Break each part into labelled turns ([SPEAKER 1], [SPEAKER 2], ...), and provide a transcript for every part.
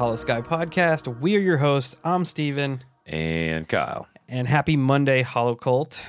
[SPEAKER 1] Hollow Sky Podcast. We are your hosts. I'm Steven.
[SPEAKER 2] And Kyle.
[SPEAKER 1] And happy Monday, Hollow Cult.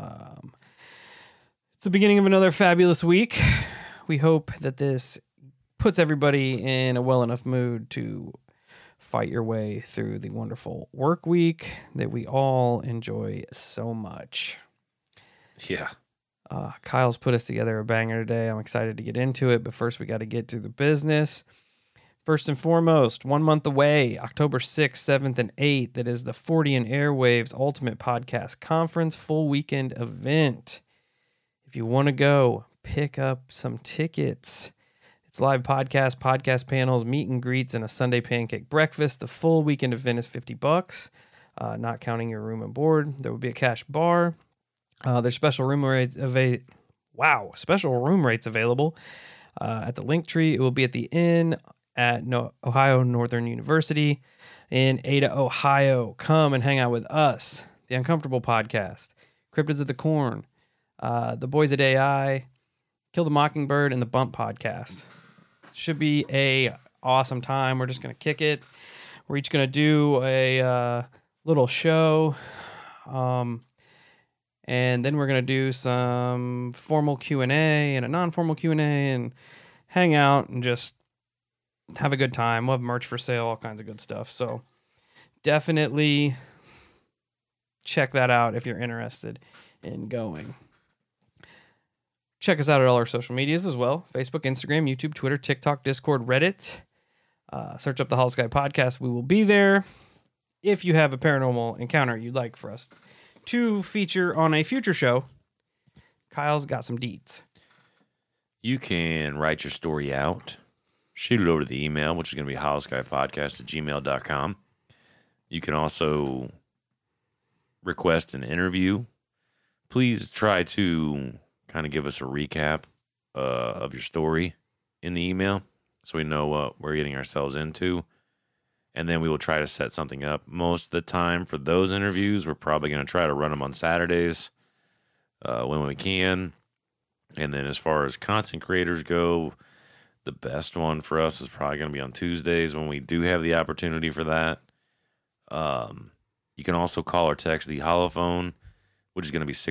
[SPEAKER 1] It's the beginning of another fabulous week. We hope that this puts everybody in a well enough mood to fight your way through the wonderful work week that we all enjoy so much.
[SPEAKER 2] Yeah.
[SPEAKER 1] Kyle's put us together a banger today. I'm excited to get into it, but first we got to get to the business. First and foremost, 1 month away, October 6th, 7th, and 8th. That is the 40 and Airwaves Ultimate Podcast Conference full weekend event. If you want to go, pick up some tickets. It's live podcast panels, meet and greets, and a Sunday pancake breakfast. The full weekend event is $50, not counting your room and board. There will be a cash bar. There's special room rates available at the Linktree. It will be at the Inn at Ohio Northern University in Ada, Ohio. Come and hang out with us, the Uncomfortable Podcast, Cryptids of the Corn, the Boys at AI, Kill the Mockingbird, and the Bump Podcast. Should be a awesome time. We're just going to kick it. We're each going to do a little show, and then we're going to do some formal Q&A and a non-formal Q&A and hang out and just have a good time. We'll have merch for sale, all kinds of good stuff. So definitely check that out if you're interested in going. Check us out at all our social medias as well. Facebook, Instagram, YouTube, Twitter, TikTok, Discord, Reddit. Search up the Hollow Sky Podcast. We will be there. If you have a paranormal encounter you'd like for us to feature on a future show, Kyle's got some deets.
[SPEAKER 2] You can write your story out. Shoot it over to the email, which is going to be hollowskypodcast@gmail.com. You can also request an interview. Please try to kind of give us a recap of your story in the email so we know what we're getting ourselves into. And then we will try to set something up. Most of the time for those interviews, we're probably going to try to run them on Saturdays when we can. And then as far as content creators go, the best one for us is probably going to be on Tuesdays when we do have the opportunity for that. You can also call or text the Holophone, which is going to be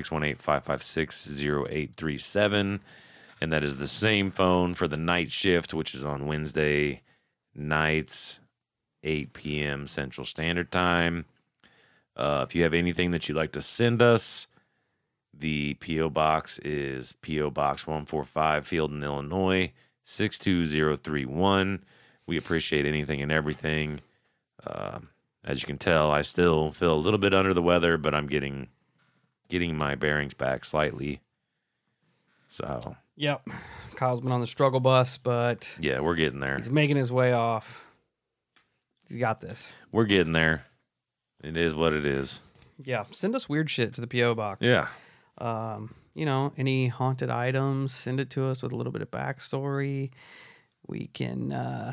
[SPEAKER 2] 618-556-0837. And that is the same phone for the night shift, which is on Wednesday nights, 8 p.m. Central Standard Time. If you have anything that you'd like to send us, the P.O. Box is P.O. Box 145, Fielden, Illinois, 62031. We appreciate anything and everything. As you can tell, I still feel a little bit under the weather, but I'm getting my bearings back slightly. So,
[SPEAKER 1] yep. Kyle's been on the struggle bus, but
[SPEAKER 2] yeah, we're getting there.
[SPEAKER 1] He's making his way off. He's got this.
[SPEAKER 2] We're getting there. It is what it is.
[SPEAKER 1] Yeah. Send us weird shit to the P.O. Box.
[SPEAKER 2] Yeah.
[SPEAKER 1] Any haunted items, send it to us with a little bit of backstory. We can,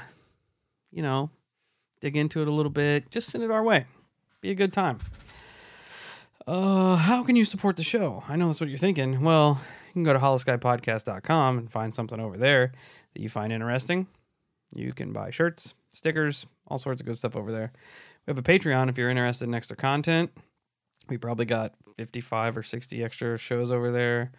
[SPEAKER 1] dig into it a little bit. Just send it our way. Be a good time. How can you support the show? I know that's what you're thinking. Well, you can go to hollowskypodcast.com and find something over there that you find interesting. You can buy shirts, stickers, all sorts of good stuff over there. We have a Patreon if you're interested in extra content. We probably got 55 or 60 extra shows over there.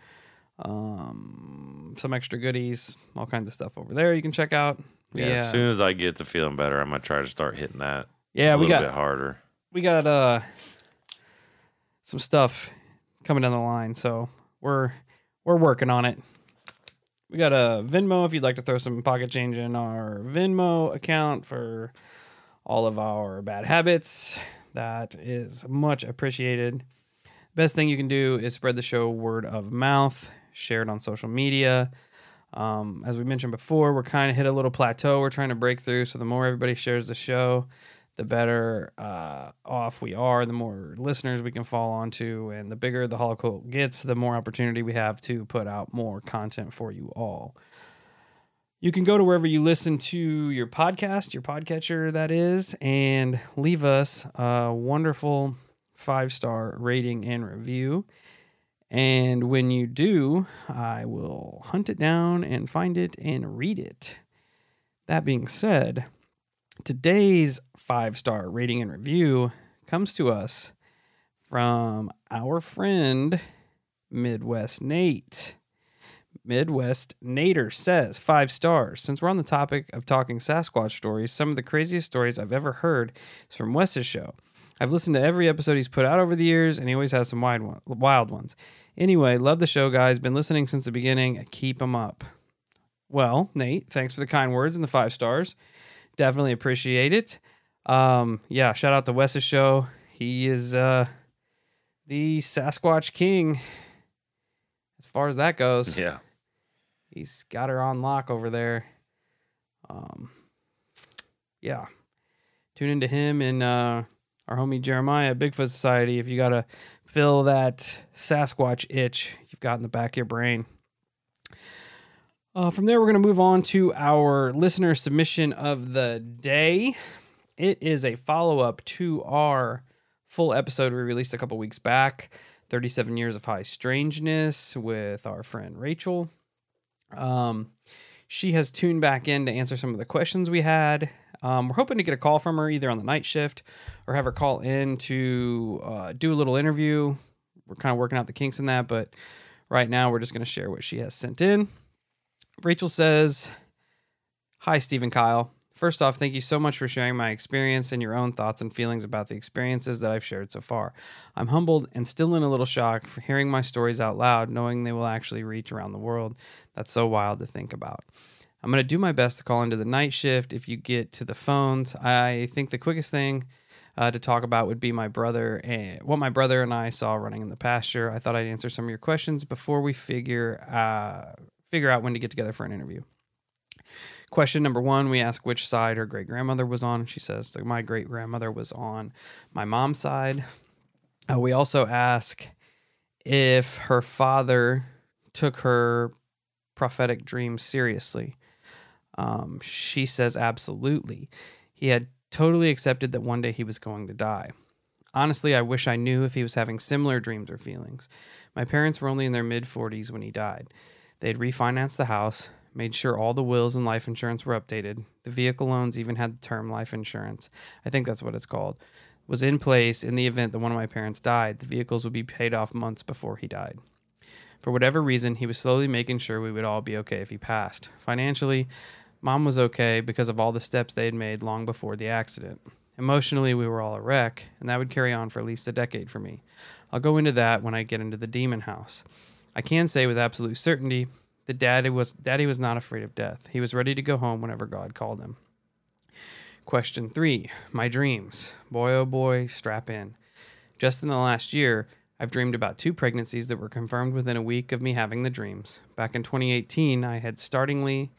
[SPEAKER 1] Some extra goodies, all kinds of stuff over there you can check out.
[SPEAKER 2] Yeah, as soon as I get to feeling better, I'm going to try to start hitting that a little bit harder.
[SPEAKER 1] We got some stuff coming down the line, so we're working on it. We got a Venmo if you'd like to throw some pocket change in our Venmo account for all of our bad habits. That is much appreciated. Best thing you can do is spread the show word of mouth, share it on social media. As we mentioned before, we're kind of hit a little plateau we're trying to break through, so the more everybody shares the show, the better off we are, the more listeners we can fall onto, and the bigger the Hollow Cult gets, the more opportunity we have to put out more content for you all. You can go to wherever you listen to your podcast, your podcatcher, that is, and leave us a wonderful 5-star rating and review. And when you do, I will hunt it down and find it and read it. That being said, Today's 5-star rating and review comes to us from our friend Midwest Nate. Midwest Nader says 5 stars. Since we're on the topic of talking Sasquatch stories, some of the craziest stories I've ever heard is from Wes's show. I've listened to every episode he's put out over the years, and he always has some wild ones. Anyway, love the show, guys. Been listening since the beginning. Keep them up. Well, Nate, thanks for the kind words and the 5 stars. Definitely appreciate it. Yeah, shout out to Wes's show. He is the Sasquatch king as far as that goes.
[SPEAKER 2] Yeah.
[SPEAKER 1] He's got her on lock over there. Yeah. Tune into him and our homie Jeremiah, Bigfoot Society, if you got to fill that Sasquatch itch you've got in the back of your brain. From there, we're going to move on to our listener submission of the day. It is a follow-up to our full episode we released a couple weeks back, 37 Years of High Strangeness, with our friend Rachel. She has tuned back in to answer some of the questions we had. We're hoping to get a call from her either on the night shift or have her call in to do a little interview. We're kind of working out the kinks in that, but right now we're just going to share what she has sent in. Rachel says, "Hi, Steve and Kyle. First off, thank you so much for sharing my experience and your own thoughts and feelings about the experiences that I've shared so far. I'm humbled and still in a little shock for hearing my stories out loud, knowing they will actually reach around the world. That's so wild to think about. I'm going to do my best to call into the night shift if you get to the phones. I think the quickest thing to talk about would be my brother and what my brother and I saw running in the pasture. I thought I'd answer some of your questions before we figure out when to get together for an interview. Question number 1, we ask which side her great-grandmother was on. She says, my great-grandmother was on my mom's side. We also ask if her father took her prophetic dreams seriously. She says absolutely. He had totally accepted that one day he was going to die. Honestly, I wish I knew if he was having similar dreams or feelings. My parents were only in their mid-40s when he died. They had refinanced the house, made sure all the wills and life insurance were updated. The vehicle loans even had the term life insurance. I think that's what it's called. Was in place in the event that one of my parents died. The vehicles would be paid off months before he died. For whatever reason, he was slowly making sure we would all be okay if he passed. Financially, Mom was okay because of all the steps they had made long before the accident. Emotionally, we were all a wreck, and that would carry on for at least a decade for me. I'll go into that when I get into the demon house. I can say with absolute certainty that Daddy was not afraid of death. He was ready to go home whenever God called him. Question 3, my dreams. Boy, oh boy, strap in. Just in the last year, I've dreamed about 2 pregnancies that were confirmed within a week of me having the dreams. Back in 2018, I had a startlingly,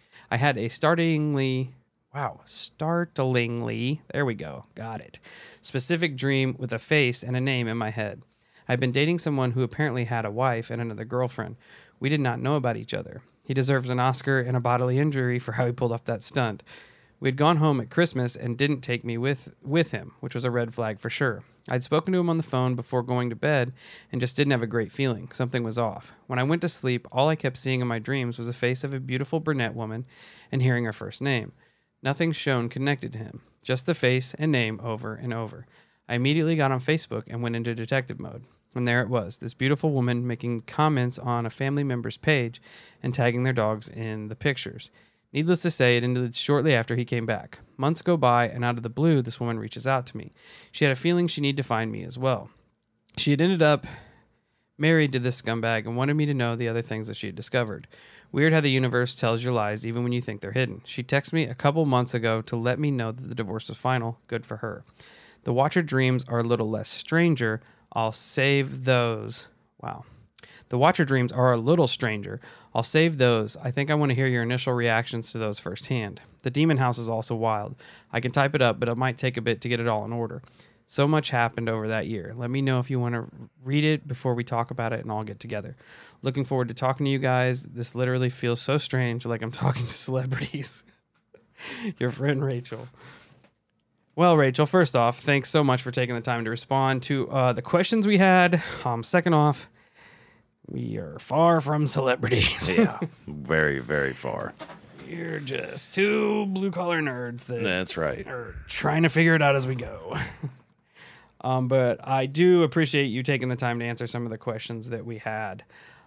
[SPEAKER 1] there we go, got it, specific dream with a face and a name in my head. I'd been dating someone who apparently had a wife and another girlfriend. We did not know about each other. He deserves an Oscar and a bodily injury for how he pulled off that stunt. We had gone home at Christmas and didn't take me with him, which was a red flag for sure. I'd spoken to him on the phone before going to bed and just didn't have a great feeling. Something was off. When I went to sleep, all I kept seeing in my dreams was the face of a beautiful brunette woman and hearing her first name. Nothing shown connected to him, just the face and name over and over. I immediately got on Facebook and went into detective mode. And there it was, this beautiful woman making comments on a family member's page and tagging their dogs in the pictures. Needless to say, it ended shortly after he came back. Months go by, and out of the blue, this woman reaches out to me. She had a feeling she needed to find me as well. She had ended up married to this scumbag and wanted me to know the other things that she had discovered. Weird how the universe tells you lies even when you think they're hidden. She texted me a couple months ago to let me know that the divorce was final. Good for her. The Watcher dreams are a little less stranger. I'll save those. Wow. The Watcher dreams are a little stranger. I'll save those. I think I want to hear your initial reactions to those firsthand. The demon house is also wild. I can type it up, but it might take a bit to get it all in order. So much happened over that year. Let me know if you want to read it before we talk about it and all get together. Looking forward to talking to you guys. This literally feels so strange, like I'm talking to celebrities. Your friend Rachel. Well, Rachel, first off, thanks so much for taking the time to respond to the questions we had. Second off, we are far from celebrities.
[SPEAKER 2] Yeah, very, very far.
[SPEAKER 1] You're just two blue collar nerds that
[SPEAKER 2] That's right.
[SPEAKER 1] are trying to figure it out as we go. But I do appreciate you taking the time to answer some of the questions that we had.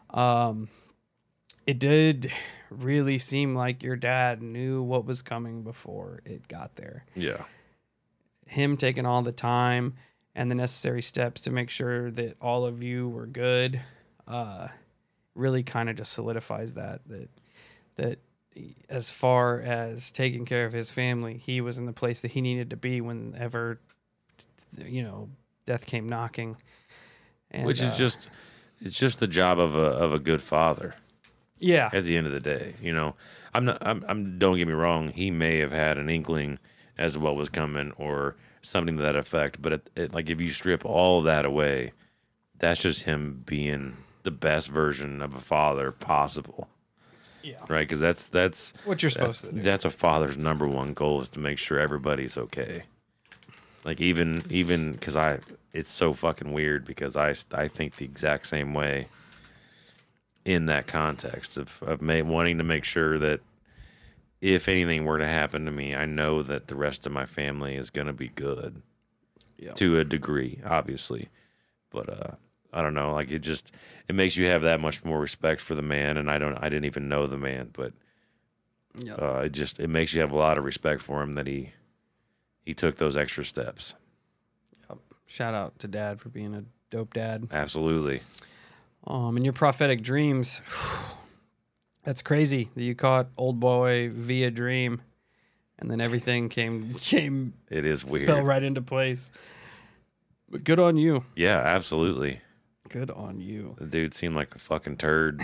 [SPEAKER 1] It did really seem like your dad knew what was coming before it got there.
[SPEAKER 2] Yeah.
[SPEAKER 1] Him taking all the time and the necessary steps to make sure that all of you were good, really kind of just solidifies that as far as taking care of his family, he was in the place that he needed to be whenever, death came knocking. And,
[SPEAKER 2] Which is it's just the job of a good father.
[SPEAKER 1] Yeah.
[SPEAKER 2] At the end of the day, don't get me wrong. He may have had an inkling as to what was coming or something to that effect. But like if you strip all of that away, that's just him being the best version of a father possible.
[SPEAKER 1] Yeah.
[SPEAKER 2] Right. Because that's
[SPEAKER 1] what you're supposed to do.
[SPEAKER 2] That's a father's number one goal, is to make sure everybody's okay. Like even because it's so fucking weird, because I think the exact same way in that context of wanting to make sure that if anything were to happen to me, I know that the rest of my family is going to be good. Yep. To a degree, obviously. But I don't know, like it makes you have that much more respect for the man. And I didn't even know the man, but yep. It makes you have a lot of respect for him that he took those extra steps.
[SPEAKER 1] Yep. Shout out to Dad for being a dope dad.
[SPEAKER 2] Absolutely.
[SPEAKER 1] And your prophetic dreams, that's crazy that you caught old boy via dream, and then everything came.
[SPEAKER 2] It is weird.
[SPEAKER 1] Fell right into place. But good on you.
[SPEAKER 2] Yeah, absolutely.
[SPEAKER 1] Good on you.
[SPEAKER 2] The dude seemed like a fucking turd.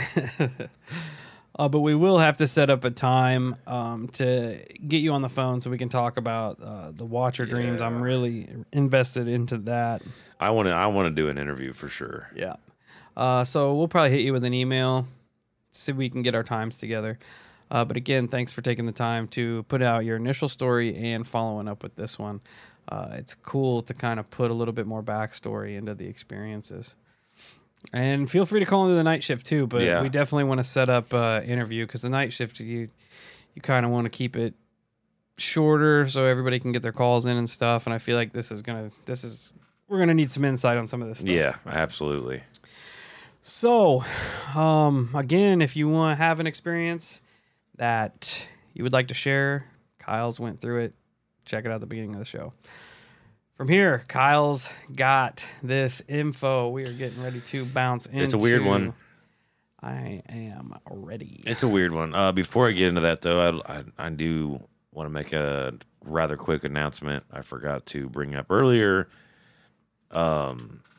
[SPEAKER 1] But we will have to set up a time to get you on the phone so we can talk about the Watcher dreams. I'm really invested into that.
[SPEAKER 2] I want to do an interview for sure.
[SPEAKER 1] Yeah. So we'll probably hit you with an email, see if we can get our times together. But again, thanks for taking the time to put out your initial story and following up with this one. It's cool to kind of put a little bit more backstory into the experiences. And feel free to call into the night shift too, but we definitely want to set up an interview, because the night shift, you kind of want to keep it shorter so everybody can get their calls in and stuff. And I feel like we're going to need some insight on some of this stuff.
[SPEAKER 2] Yeah, absolutely.
[SPEAKER 1] So, again, if you want to have an experience that you would like to share, Kyle's went through it. Check it out at the beginning of the show. From here, Kyle's got this info we are getting ready to bounce into.
[SPEAKER 2] It's a weird one.
[SPEAKER 1] I am ready.
[SPEAKER 2] It's a weird one. Before I get into that, though, I do want to make a rather quick announcement I forgot to bring up earlier. I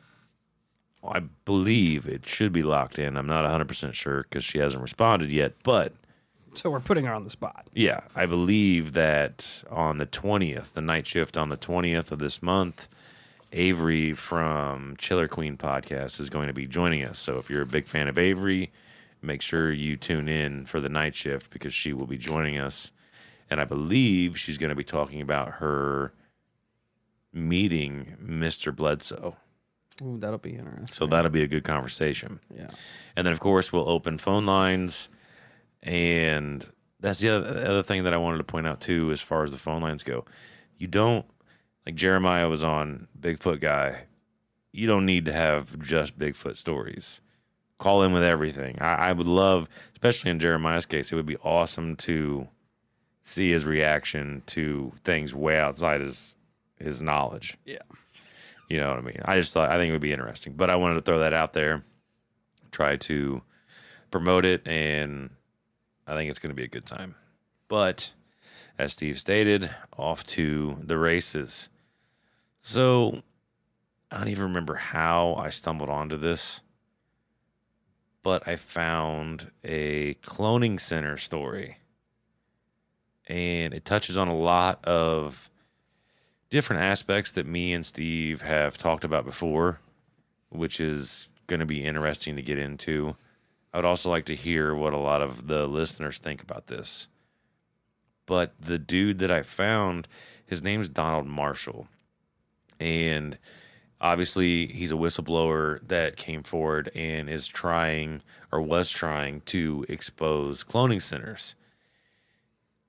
[SPEAKER 2] believe it should be locked in. I'm not 100% sure because she hasn't responded yet, but...
[SPEAKER 1] So we're putting her on the spot.
[SPEAKER 2] Yeah, I believe that on the 20th, the night shift on the 20th of this month, Avery from Chiller Queen Podcast is going to be joining us. So if you're a big fan of Avery, make sure you tune in for the night shift, because she will be joining us. And I believe she's going to be talking about her meeting Mr. Bledsoe.
[SPEAKER 1] Ooh, that'll be interesting.
[SPEAKER 2] So that'll be a good conversation.
[SPEAKER 1] Yeah.
[SPEAKER 2] And then, of course, we'll open phone lines. And that's the other thing that I wanted to point out, too, as far as the phone lines go. You don't, like Jeremiah was on Bigfoot Guy, you don't need to have just Bigfoot stories. Call in with everything. I would love, especially in Jeremiah's case, it would be awesome to see his reaction to things way outside his knowledge.
[SPEAKER 1] Yeah.
[SPEAKER 2] You know what I mean? I think it would be interesting. But I wanted to throw that out there, try to promote it, and I think it's going to be a good time. But as Steve stated, off to the races. So I don't even remember how I stumbled onto this, but I found a cloning center story. And it touches on a lot of different aspects that me and Steve have talked about before, which is going to be interesting to get into. I would also like to hear what a lot of the listeners think about this. But the dude that I found, his name's Donald Marshall. And obviously he's a whistleblower that came forward and was trying to expose cloning centers.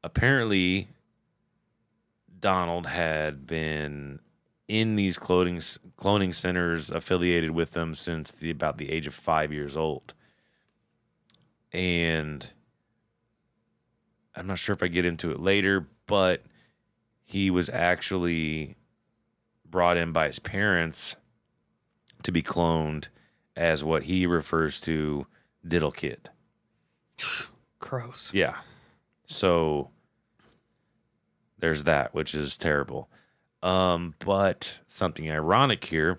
[SPEAKER 2] apparently Donald had been in these cloning centers affiliated with them since about the age of 5 years old. And I'm not sure if I get into it later, but he was actually brought in by his parents to be cloned as what he refers to Diddle Kid.
[SPEAKER 1] Gross.
[SPEAKER 2] Yeah. So there's that, which is terrible. But something ironic here,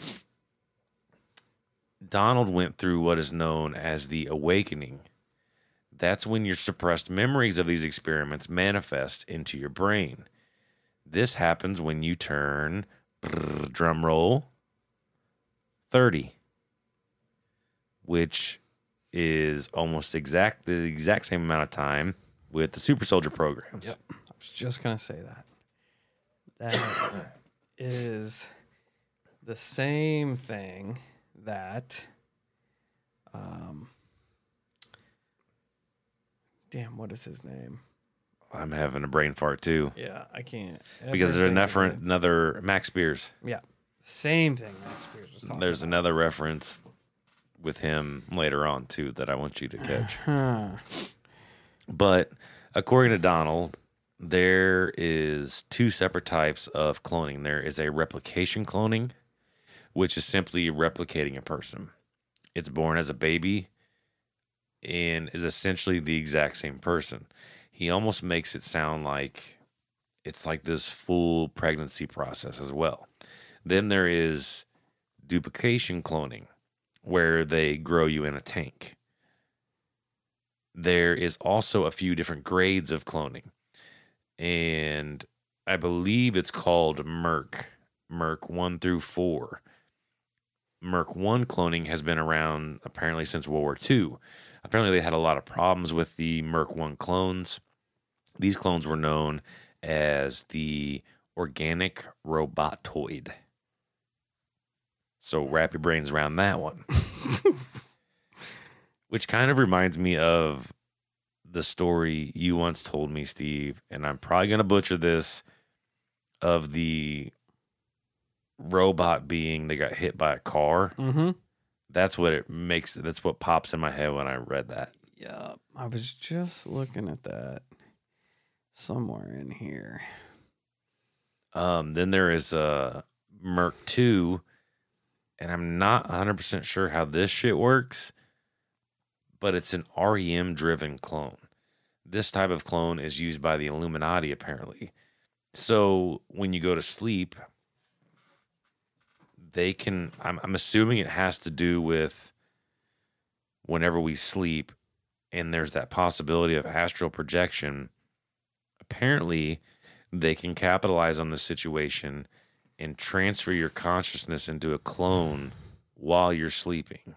[SPEAKER 2] Donald went through what is known as the awakening. That's when your suppressed memories of these experiments manifest into your brain. This happens when you turn, drum roll, 30, which is almost the exact same amount of time with the super soldier programs.
[SPEAKER 1] Yep. I was just going to say that. That is the same thing that, damn, what is his name?
[SPEAKER 2] I'm having a brain fart too.
[SPEAKER 1] Yeah, I can't.
[SPEAKER 2] Because there's another Max Spears.
[SPEAKER 1] Yeah, same thing Max Spears was talking
[SPEAKER 2] There's
[SPEAKER 1] about.
[SPEAKER 2] another reference with him later on too that I want you to catch. But according to Donald, there is two separate types of cloning. There is a replication cloning, which is simply replicating a person. It's born as a baby and is essentially the exact same person. He almost makes it sound like it's like this full pregnancy process as well. Then there is duplication cloning, where they grow you in a tank. There is also a few different grades of cloning. And I believe it's called Merc 1 through 4. Merc 1 cloning has been around apparently since World War II. Apparently they had a lot of problems with the Merc 1 clones. These clones were known as the organic robotoid. So wrap your brains around that one. Which kind of reminds me of the story you once told me, Steve, and I'm probably going to butcher this, of the robot being that got hit by a car.
[SPEAKER 1] Mm-hmm.
[SPEAKER 2] That's what pops in my head when I read that.
[SPEAKER 1] Yeah, I was just looking at that somewhere in here.
[SPEAKER 2] Then there is Merc 2, and I'm not 100% sure how this shit works, but it's an REM-driven clone. This type of clone is used by the Illuminati, apparently. So when you go to sleep, they can... I'm assuming it has to do with whenever we sleep, and there's that possibility of astral projection. Apparently, they can capitalize on the situation and transfer your consciousness into a clone while you're sleeping.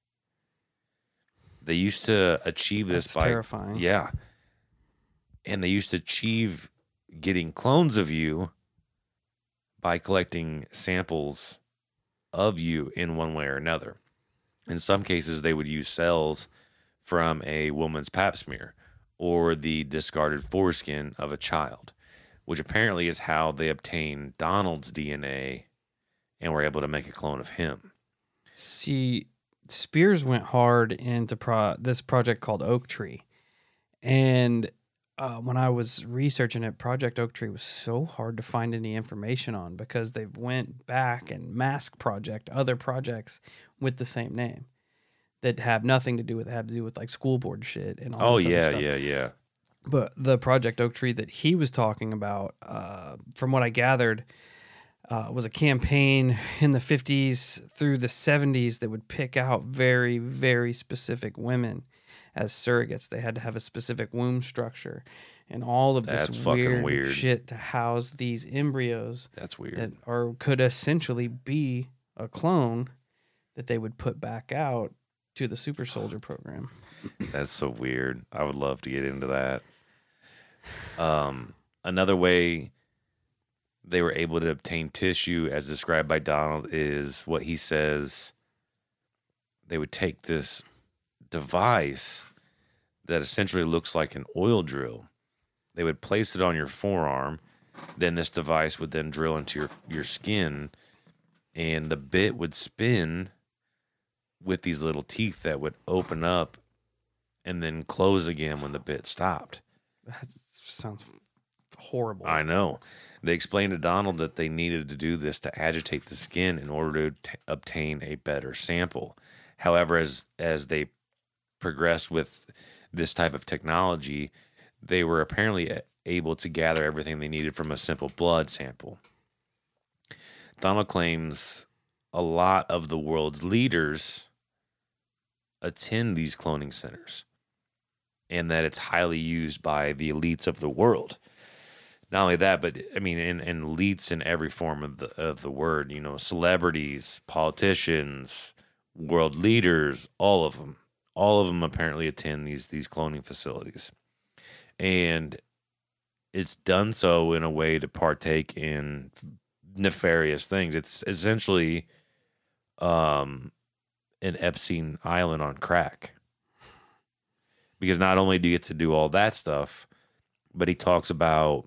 [SPEAKER 2] They used to achieve this by...
[SPEAKER 1] terrifying.
[SPEAKER 2] Yeah. And they used to achieve getting clones of you by collecting samples of you in one way or another. In some cases, they would use cells from a woman's pap smear or the discarded foreskin of a child, which apparently is how they obtained Donald's DNA and were able to make a clone of him.
[SPEAKER 1] See, Spears went hard into this project called Oak Tree. And when I was researching it, Project Oak Tree was so hard to find any information on because they went back and mask project other projects with the same name that have nothing to do with it, have to do with like school board shit and all this other stuff.
[SPEAKER 2] Yeah.
[SPEAKER 1] But the Project Oak Tree that he was talking about, from what I gathered, was a campaign in the 50s through the 70s that would pick out very, very specific women as surrogates. They had to have a specific womb structure and all of this weird shit to house these embryos.
[SPEAKER 2] That's weird.
[SPEAKER 1] That could essentially be a clone that they would put back out to the super soldier program.
[SPEAKER 2] That's so weird. I would love to get into that. Another way they were able to obtain tissue, as described by Donald, is what he says. They would take this device that essentially looks like an oil drill, They would place it on your forearm. Then this device would then drill into your skin, and the bit would spin with these little teeth that would open up and then close again when the bit stopped.
[SPEAKER 1] That sounds horrible.
[SPEAKER 2] I know. They explained to Donald that they needed to do this to agitate the skin in order to obtain a better sample. However, as they progressed with this type of technology, they were apparently able to gather everything they needed from a simple blood sample. Donald claims a lot of the world's leaders attend these cloning centers and that it's highly used by the elites of the world. Not only that, but I mean, in elites in every form of the word, you know, celebrities, politicians, world leaders, all of them apparently attend these cloning facilities. And it's done so in a way to partake in nefarious things. It's essentially an Epstein Island on crack. Because not only do you get to do all that stuff, but he talks about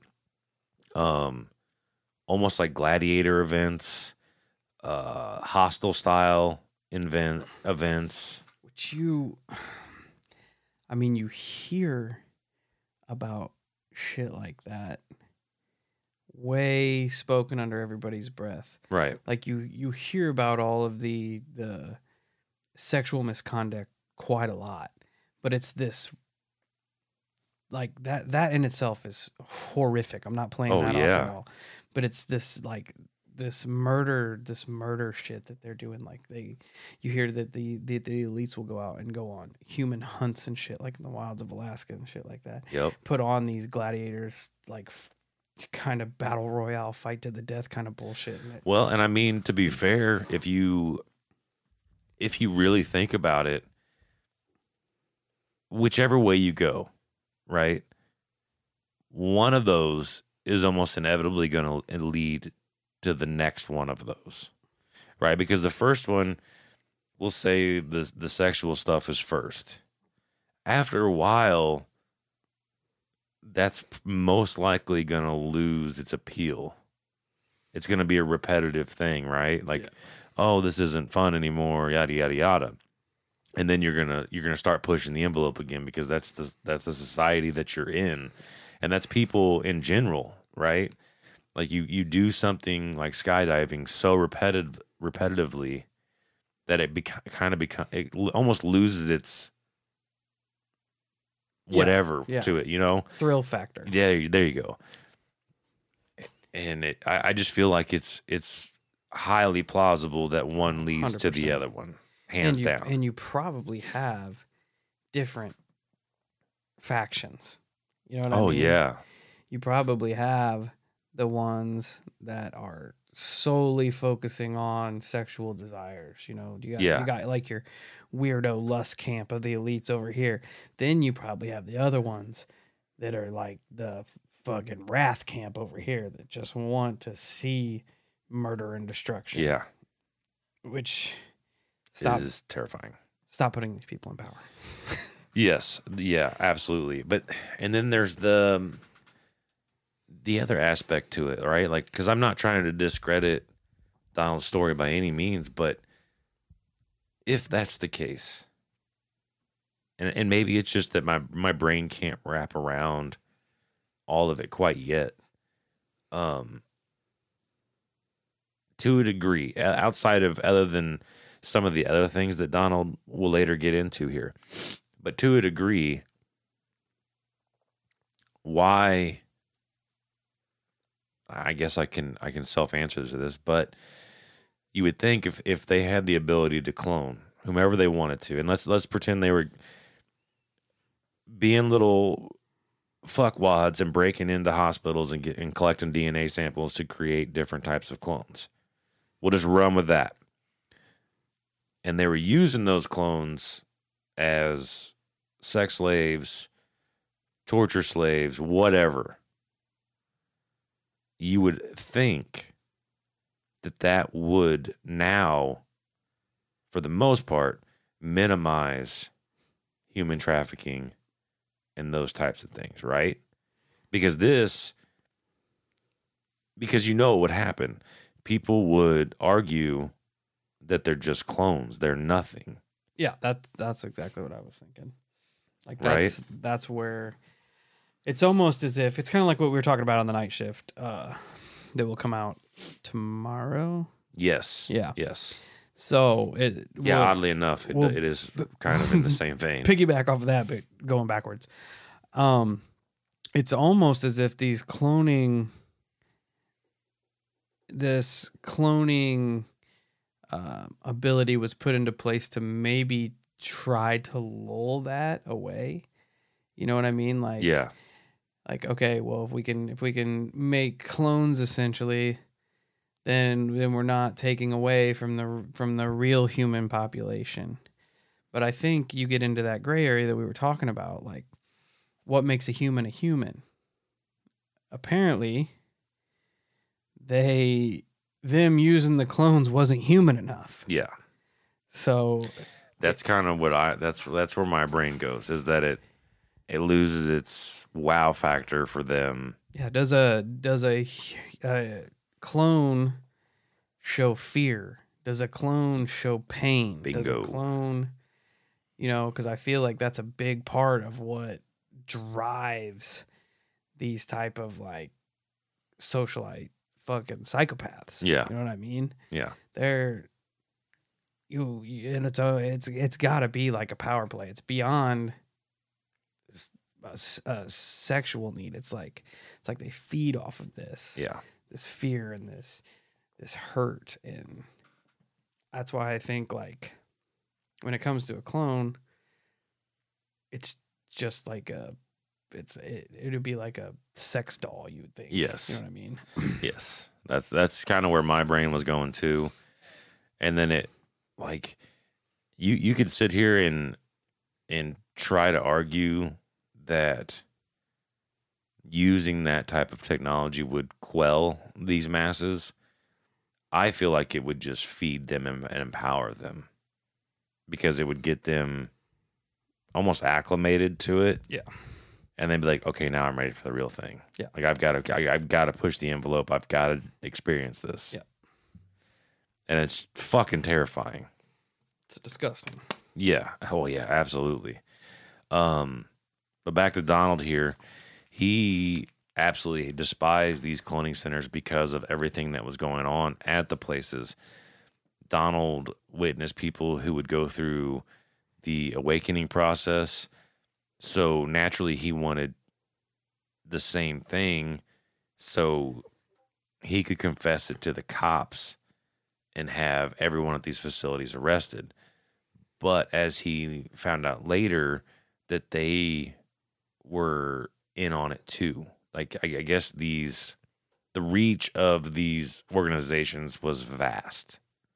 [SPEAKER 2] almost like gladiator events, hostile style events.
[SPEAKER 1] Which you hear about shit like that way spoken under everybody's breath.
[SPEAKER 2] Right.
[SPEAKER 1] Like you hear about all of the sexual misconduct quite a lot, but it's this like that in itself is horrific. I'm not playing that off at all, but it's this like this murder shit that they're doing. Like you hear that the elites will go out and go on human hunts and shit, like in the wilds of Alaska and shit like that.
[SPEAKER 2] Yep.
[SPEAKER 1] Put on these gladiators, like kind of battle royale, fight to the death kind of bullshit.
[SPEAKER 2] Well, and I mean, to be fair, if you really think about it, whichever way you go, right, one of those is almost inevitably going to lead to the next one of those, right? Because the first one, we'll say the sexual stuff is first. After a while, that's most likely going to lose its appeal. It's going to be a repetitive thing, right? Like, oh, this isn't fun anymore, yada yada yada. And then you're gonna start pushing the envelope again because that's the society that you're in, and that's people in general, right? Like you do something like skydiving so repetitively that it almost loses its whatever to it, you know?
[SPEAKER 1] Thrill factor.
[SPEAKER 2] Yeah, there you go. And I just feel like it's highly plausible that one leads 100%. To the other one, hands down.
[SPEAKER 1] And you probably have different factions. You know what I mean? Oh, yeah. You probably have the ones that are solely focusing on sexual desires. You know, you got like your weirdo lust camp of the elites over here. Then you probably have the other ones that are like the fucking wrath camp over here that just want to see murder and destruction.
[SPEAKER 2] Yeah.
[SPEAKER 1] Which
[SPEAKER 2] is terrifying.
[SPEAKER 1] Stop putting these people in power.
[SPEAKER 2] Yes. Yeah, absolutely. And then there's the other aspect to it, right? Like, because I'm not trying to discredit Donald's story by any means, but if that's the case, and maybe it's just that my brain can't wrap around all of it quite yet, to a degree, outside of other than some of the other things that Donald will later get into here, but to a degree, why? I guess I can self-answer to this, but you would think if they had the ability to clone whomever they wanted to, and let's pretend they were being little fuckwads and breaking into hospitals and collecting DNA samples to create different types of clones. We'll just run with that. And they were using those clones as sex slaves, torture slaves, whatever. You would think that would now, for the most part, minimize human trafficking and those types of things, right? because you know what would happen. People would argue that they're just clones. They're nothing.
[SPEAKER 1] Yeah, that's exactly what I was thinking. Like
[SPEAKER 2] Right?
[SPEAKER 1] that's where it's almost as if it's kind of like what we were talking about on the night shift that will come out tomorrow.
[SPEAKER 2] Yes.
[SPEAKER 1] Yeah.
[SPEAKER 2] Yes.
[SPEAKER 1] So
[SPEAKER 2] Oddly enough, it is kind of in the same vein.
[SPEAKER 1] Piggyback off of that, but going backwards. It's almost as if this cloning ability was put into place to maybe try to lull that away. You know what I mean? Like,
[SPEAKER 2] yeah.
[SPEAKER 1] Like, okay, well, if we can make clones essentially, then we're not taking away from the real human population. But I think you get into that gray area that we were talking about, like what makes a human a human? Apparently, them using the clones wasn't human enough.
[SPEAKER 2] Yeah.
[SPEAKER 1] So
[SPEAKER 2] that's kind of what that's where my brain goes, is that it loses its wow factor for them.
[SPEAKER 1] Yeah, does a clone show fear? Does a clone show pain?
[SPEAKER 2] Bingo.
[SPEAKER 1] Does a clone, because I feel like that's a big part of what drives these type of like socialite fucking psychopaths.
[SPEAKER 2] Yeah.
[SPEAKER 1] You know what I mean?
[SPEAKER 2] Yeah.
[SPEAKER 1] They're and it's got to be like a power play. It's beyond a sexual need. It's like they feed off of this.
[SPEAKER 2] Yeah.
[SPEAKER 1] This fear and this hurt, and that's why I think like when it comes to a clone, it's just like it'd be like a sex doll, you would think.
[SPEAKER 2] Yes.
[SPEAKER 1] You know what I mean?
[SPEAKER 2] Yes. That's kind of where my brain was going too. And then it, like, you could sit here and try to argue that using that type of technology would quell these masses. I feel like it would just feed them and empower them, because it would get them almost acclimated to it.
[SPEAKER 1] Yeah.
[SPEAKER 2] And then be like, okay, now I'm ready for the real thing.
[SPEAKER 1] Yeah.
[SPEAKER 2] Like I've got to push the envelope. I've got to experience this.
[SPEAKER 1] Yeah.
[SPEAKER 2] And it's fucking terrifying.
[SPEAKER 1] It's disgusting.
[SPEAKER 2] Yeah. Oh yeah, absolutely. But back to Donald here. He absolutely despised these cloning centers because of everything that was going on at the places. Donald witnessed people who would go through the awakening process. So naturally he wanted the same thing so he could confess it to the cops and have everyone at these facilities arrested. But as he found out later that they were in on it too. Like, I guess the reach of these organizations was vast.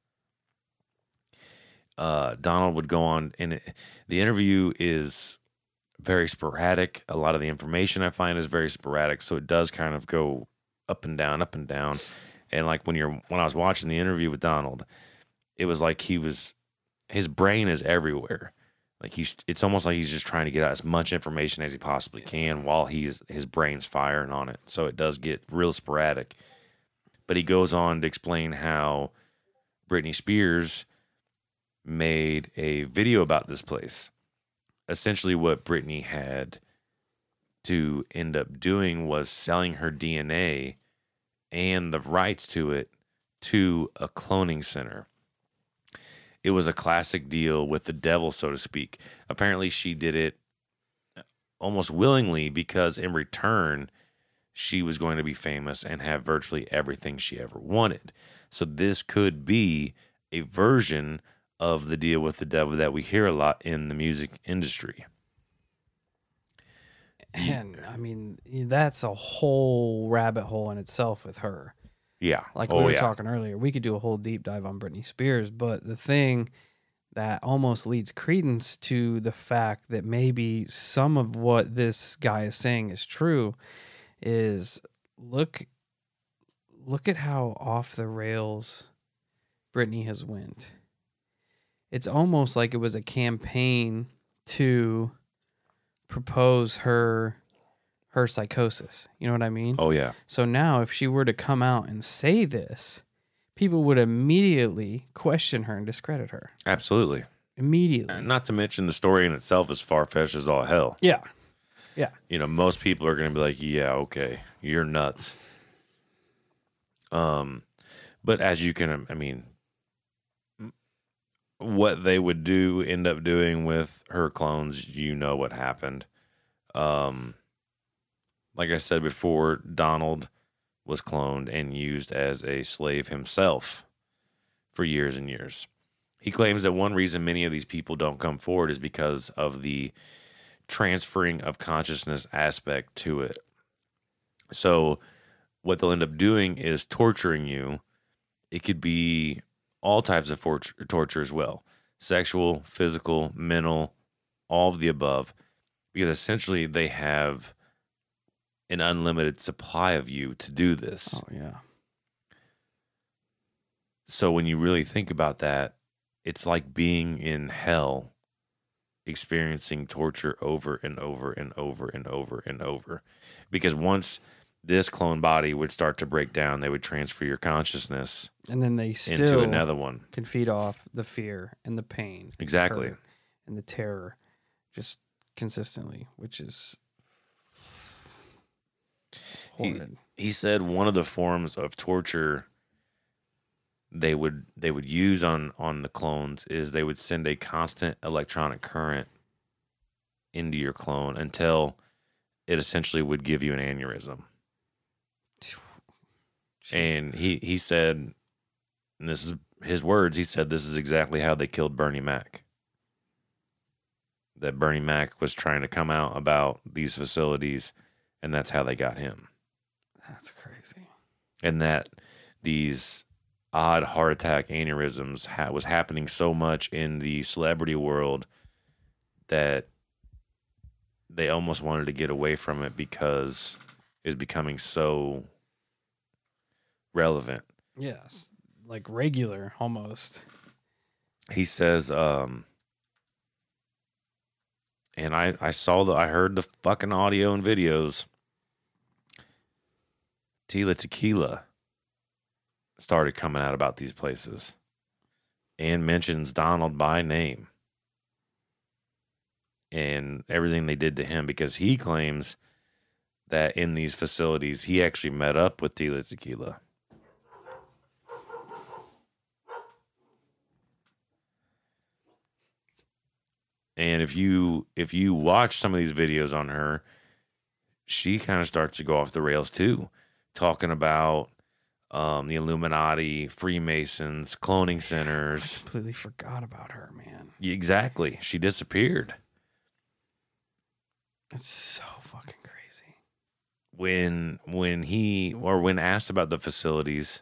[SPEAKER 2] Donald would go on, and the interview is very sporadic. A lot of the information I find is very sporadic, so it does kind of go up and down, up and down. And like when I was watching the interview with Donald, it was like his brain is everywhere. Like it's almost like he's just trying to get out as much information as he possibly can while his brain's firing on it. So it does get real sporadic. But he goes on to explain how Britney Spears made a video about this place. Essentially what Britney had to end up doing was selling her DNA and the rights to it to a cloning center. It was a classic deal with the devil, so to speak. Apparently she did it almost willingly because in return, she was going to be famous and have virtually everything she ever wanted. So this could be a version of the deal with the devil that we hear a lot in the music industry.
[SPEAKER 1] And I mean, that's a whole rabbit hole in itself with her.
[SPEAKER 2] Yeah.
[SPEAKER 1] Like we were talking earlier, we could do a whole deep dive on Britney Spears, but the thing that almost leads credence to the fact that maybe some of what this guy is saying is true is look at how off the rails Britney has went. It's almost like it was a campaign to propose her her psychosis. You know what I mean?
[SPEAKER 2] Oh, yeah.
[SPEAKER 1] So now if she were to come out and say this, people would immediately question her and discredit her.
[SPEAKER 2] Absolutely.
[SPEAKER 1] Immediately.
[SPEAKER 2] Not to mention the story in itself is far-fetched as all hell.
[SPEAKER 1] Yeah. Yeah.
[SPEAKER 2] You know, most people are going to be like, yeah, okay, you're nuts. But as you can, I mean, what they would end up doing with her clones, you know what happened. Like I said before, Donald was cloned and used as a slave himself for years and years. He claims that one reason many of these people don't come forward is because of the transferring of consciousness aspect to it. So what they'll end up doing is torturing you. It could be all types of torture as well. Sexual, physical, mental, all of the above. Because essentially they have an unlimited supply of you to do this.
[SPEAKER 1] Oh, yeah.
[SPEAKER 2] So when you really think about that, it's like being in hell, experiencing torture over and over and over and over and over. Because once this clone body would start to break down, they would transfer your consciousness
[SPEAKER 1] And then they still
[SPEAKER 2] into another one.
[SPEAKER 1] can feed off the fear and the pain.
[SPEAKER 2] Exactly.
[SPEAKER 1] And the terror just consistently, which is horrid.
[SPEAKER 2] He said one of the forms of torture they would use on the clones is they would send a constant electronic current into your clone until it essentially would give you an aneurysm.
[SPEAKER 1] Jesus.
[SPEAKER 2] And he said, and this is his words, he said this is exactly how they killed Bernie Mac. That Bernie Mac was trying to come out about these facilities, and that's how they got him.
[SPEAKER 1] That's crazy.
[SPEAKER 2] And that these odd heart attack aneurysms was happening so much in the celebrity world that they almost wanted to get away from it because it was becoming so relevant.
[SPEAKER 1] Yes, like regular almost.
[SPEAKER 2] He says, and I heard the fucking audio and videos. Tila Tequila started coming out about these places and mentions Donald by name and everything they did to him, because he claims that in these facilities he actually met up with Tila Tequila. And if you watch some of these videos on her, she kind of starts to go off the rails too, talking about the Illuminati, Freemasons, cloning centers.
[SPEAKER 1] I completely forgot about her, man.
[SPEAKER 2] Exactly. She disappeared.
[SPEAKER 1] It's so fucking crazy.
[SPEAKER 2] When asked about the facilities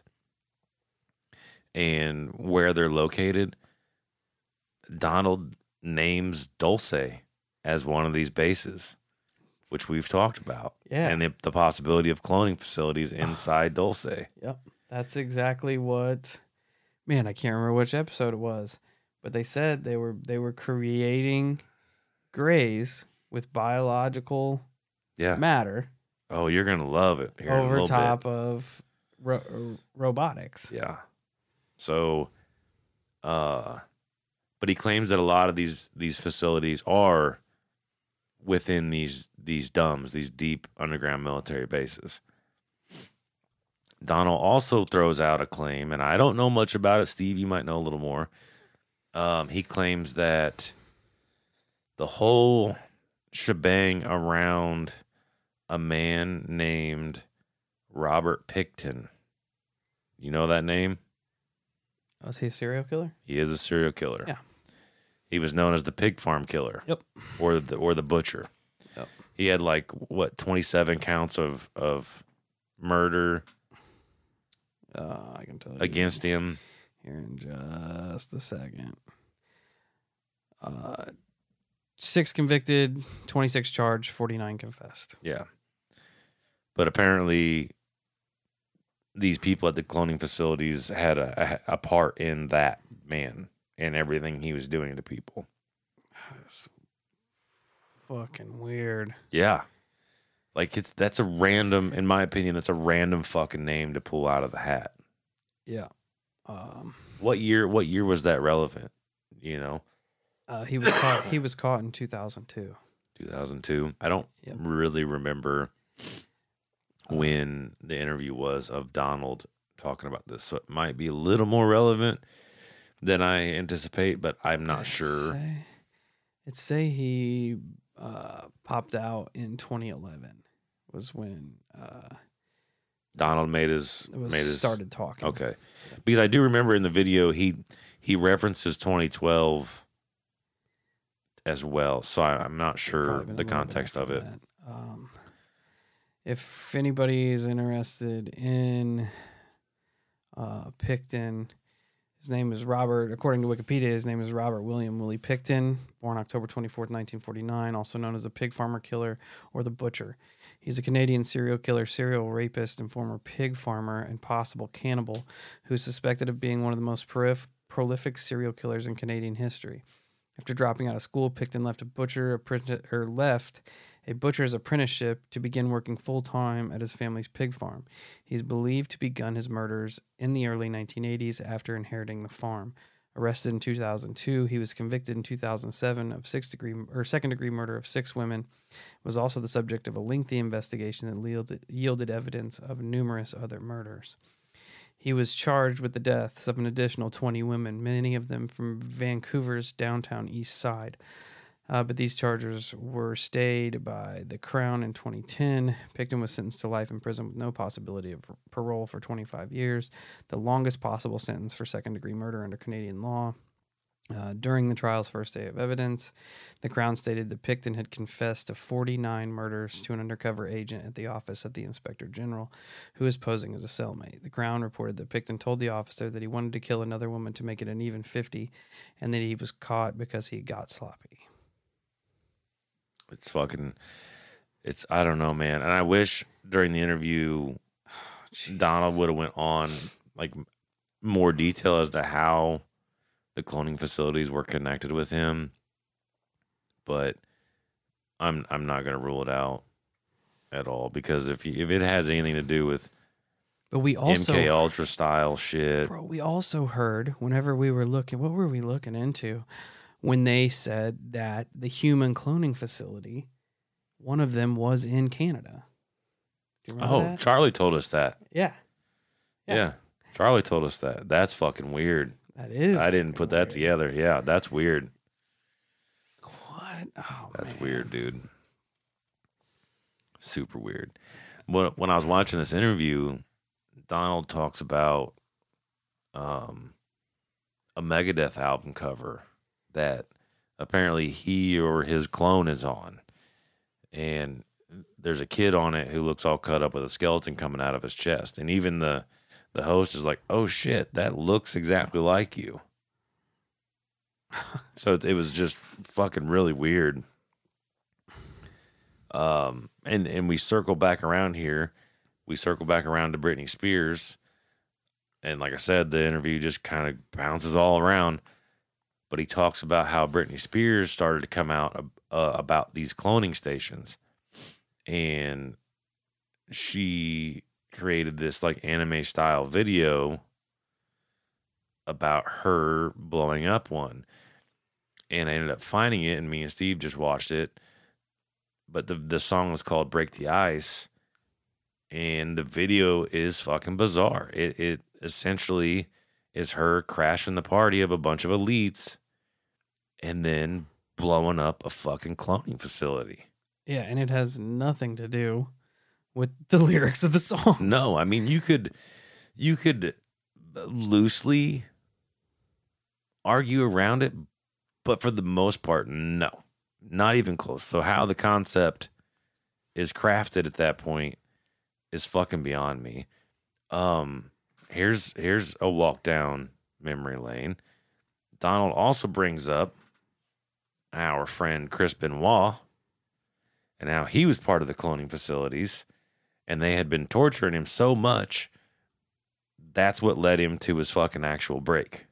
[SPEAKER 2] and where they're located, Donald names Dulce as one of these bases, which we've talked about.
[SPEAKER 1] Yeah.
[SPEAKER 2] And the possibility of cloning facilities inside Dulce.
[SPEAKER 1] Yep. That's exactly what, man, I can't remember which episode it was, but they said they were creating grays with biological matter.
[SPEAKER 2] Oh, you're going to love it here
[SPEAKER 1] over
[SPEAKER 2] in a little
[SPEAKER 1] top
[SPEAKER 2] bit.
[SPEAKER 1] of robotics.
[SPEAKER 2] Yeah. So, but he claims that a lot of these facilities are within these DUMBs, these deep underground military bases. Donald also throws out a claim, and I don't know much about it. Steve, you might know a little more. He claims that the whole shebang around a man named Robert Pickton. You know that name?
[SPEAKER 1] Oh, is he a serial killer?
[SPEAKER 2] He is a serial killer.
[SPEAKER 1] Yeah.
[SPEAKER 2] He was known as the pig farm killer.
[SPEAKER 1] Yep.
[SPEAKER 2] Or the butcher.
[SPEAKER 1] Yep.
[SPEAKER 2] He had 27 counts of murder
[SPEAKER 1] I can tell you
[SPEAKER 2] against him.
[SPEAKER 1] here in just a second. 6 convicted, 26 charged, 49 confessed.
[SPEAKER 2] Yeah. But apparently these people at the cloning facilities had a part in that man and everything he was doing to people.
[SPEAKER 1] That's fucking weird.
[SPEAKER 2] Yeah. Like that's a random, in my opinion, that's a random fucking name to pull out of the hat.
[SPEAKER 1] Yeah.
[SPEAKER 2] What year was that relevant? You know,
[SPEAKER 1] He was caught. He was caught in 2002.
[SPEAKER 2] 2002. I don't
[SPEAKER 1] Yep.
[SPEAKER 2] really remember when the interview was of Donald talking about this, so it might be a little more relevant than I anticipate, but I'm not sure.
[SPEAKER 1] It say he popped out in 2011 was when
[SPEAKER 2] Donald
[SPEAKER 1] started talking.
[SPEAKER 2] Okay, because I do remember in the video he references 2012 as well, so I'm not sure
[SPEAKER 1] Probably been a
[SPEAKER 2] the
[SPEAKER 1] little bit
[SPEAKER 2] context
[SPEAKER 1] after
[SPEAKER 2] of it.
[SPEAKER 1] that. If anybody is interested in Picton, his name is Robert. According to Wikipedia, his name is Robert William Willie Picton, born October 24th, 1949, also known as a pig farmer killer or the butcher. He's a Canadian serial killer, serial rapist, and former pig farmer and possible cannibal who's suspected of being one of the most prolific serial killers in Canadian history. After dropping out of school, Picton left a butcher's apprenticeship to begin working full-time at his family's pig farm. He's believed to begun his murders in the early 1980s after inheriting the farm. Arrested in 2002, he was convicted in 2007 of second-degree murder of 6 women. Was also the subject of a lengthy investigation that yielded evidence of numerous other murders. He was charged with the deaths of an additional 20 women, many of them from Vancouver's downtown east side. But these charges were stayed by the Crown in 2010. Picton was sentenced to life in prison with no possibility of parole for 25 years, the longest possible sentence for second-degree murder under Canadian law. During the trial's first day of evidence, the Crown stated that Picton had confessed to 49 murders to an undercover agent at the office of the Inspector General, who was posing as a cellmate. The Crown reported that Picton told the officer that he wanted to kill another woman to make it an even 50, and that he was caught because he got sloppy.
[SPEAKER 2] I don't know, man. And I wish during the interview, Donald would have went on like more detail as to how the cloning facilities were connected with him. But I'm not going to rule it out at all, because if it has anything to do with
[SPEAKER 1] But we also
[SPEAKER 2] MK Ultra style shit,
[SPEAKER 1] bro, we also heard whenever we were looking, what were we looking into? When they said that the human cloning facility, one of them was in Canada. Do you remember that?
[SPEAKER 2] Charlie told us that.
[SPEAKER 1] Yeah.
[SPEAKER 2] Yeah. Charlie told us that. That's fucking weird.
[SPEAKER 1] That is.
[SPEAKER 2] I didn't put that together. Yeah, that's weird.
[SPEAKER 1] What? Oh,
[SPEAKER 2] That's
[SPEAKER 1] man.
[SPEAKER 2] weird, dude. Super weird. When I was watching this interview, Donald talks about a Megadeth album cover that apparently he or his clone is on. And there's a kid on it who looks all cut up with a skeleton coming out of his chest. And even the host is like, oh shit, that looks exactly like you. So it was just fucking really weird. And we circle back around here. We circle back around to Britney Spears. And like I said, the interview just kind of bounces all around. But he talks about how Britney Spears started to come out about these cloning stations. And she created this like anime style video about her blowing up one. And I ended up finding it, and me and Steve just watched it. But the song was called Break the Ice. And the video is fucking bizarre. It essentially is her crashing the party of a bunch of elites and then blowing up a fucking cloning facility.
[SPEAKER 1] Yeah, and it has nothing to do with the lyrics of the song.
[SPEAKER 2] No, I mean you could loosely argue around it, but for the most part, no. Not even close. So how the concept is crafted at that point is fucking beyond me. Here's a walk down memory lane. Donald also brings up our friend Chris Benoit and how he was part of the cloning facilities, and they had been torturing him so much that's what led him to his fucking actual break.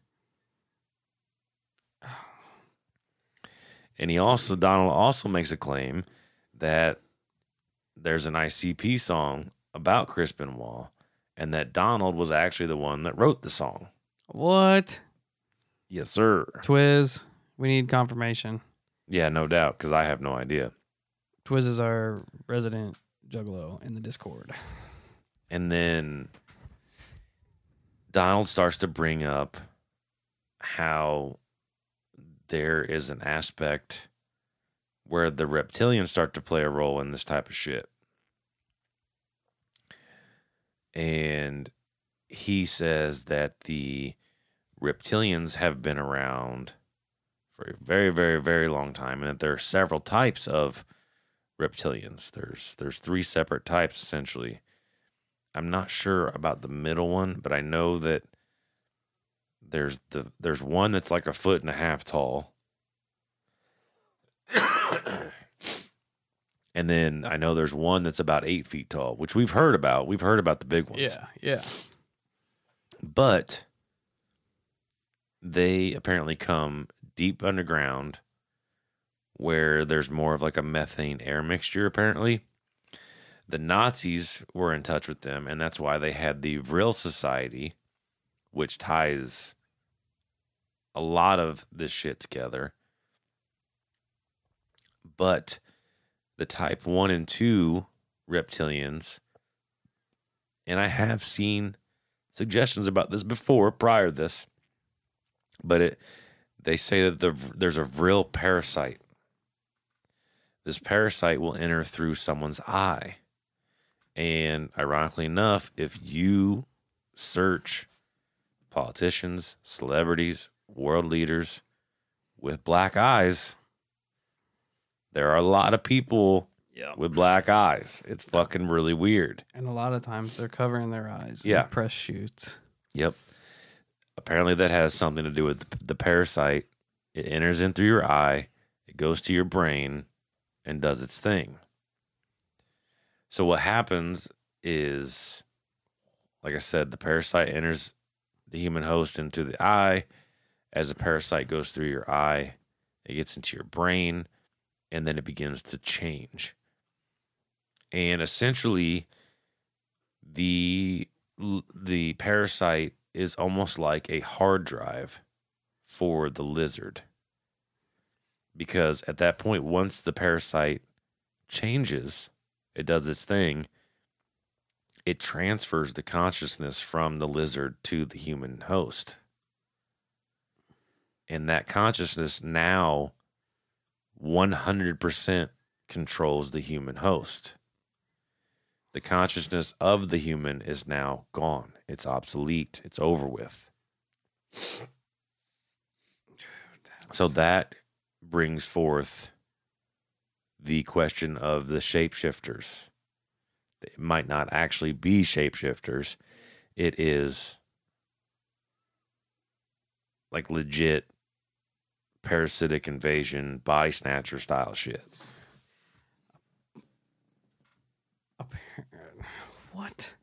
[SPEAKER 2] And Donald also makes a claim that there's an ICP song about Chris Benoit, and that Donald was actually the one that wrote the song.
[SPEAKER 1] What?
[SPEAKER 2] Yes, sir.
[SPEAKER 1] Twiz, we need confirmation.
[SPEAKER 2] Yeah, no doubt, because I have no idea.
[SPEAKER 1] Twiz is our resident juggalo in the Discord.
[SPEAKER 2] And then Donald starts to bring up how there is an aspect where the reptilians start to play a role in this type of shit. And he says that the reptilians have been around for a very, very, very long time, and that there are several types of reptilians. There's 3 separate types, essentially. I'm not sure about the middle one, but I know that there's one that's like 1.5 feet tall. And then I know there's one that's about 8 feet tall, which we've heard about. We've heard about the big ones.
[SPEAKER 1] Yeah.
[SPEAKER 2] But they apparently come deep underground where there's more of like a methane air mixture, apparently. The Nazis were in touch with them, and that's why they had the Vril Society, which ties a lot of this shit together. But the type 1 and 2 reptilians, and I have seen suggestions about this before, prior to this, but they say that there's a Vril parasite. This parasite will enter through someone's eye. And ironically enough, if you search politicians, celebrities, world leaders with black eyes, there are a lot of people with black eyes. It's fucking really weird.
[SPEAKER 1] And a lot of times they're covering their eyes.
[SPEAKER 2] Yeah.
[SPEAKER 1] In press shoots.
[SPEAKER 2] Yep. Apparently that has something to do with the parasite. It enters in through your eye. It goes to your brain and does its thing. So what happens is, like I said, the parasite enters the human host into the eye. As the parasite goes through your eye, it gets into your brain, and then it begins to change. And essentially, the parasite is almost like a hard drive for the lizard. Because at that point, once the parasite changes, it does its thing, it transfers the consciousness from the lizard to the human host. And that consciousness now 100% controls the human host. The consciousness of the human is now gone. It's obsolete. It's over with. So that brings forth the question of the shapeshifters. It might not actually be shapeshifters. It is like legit parasitic invasion, body snatcher style shit.
[SPEAKER 1] What?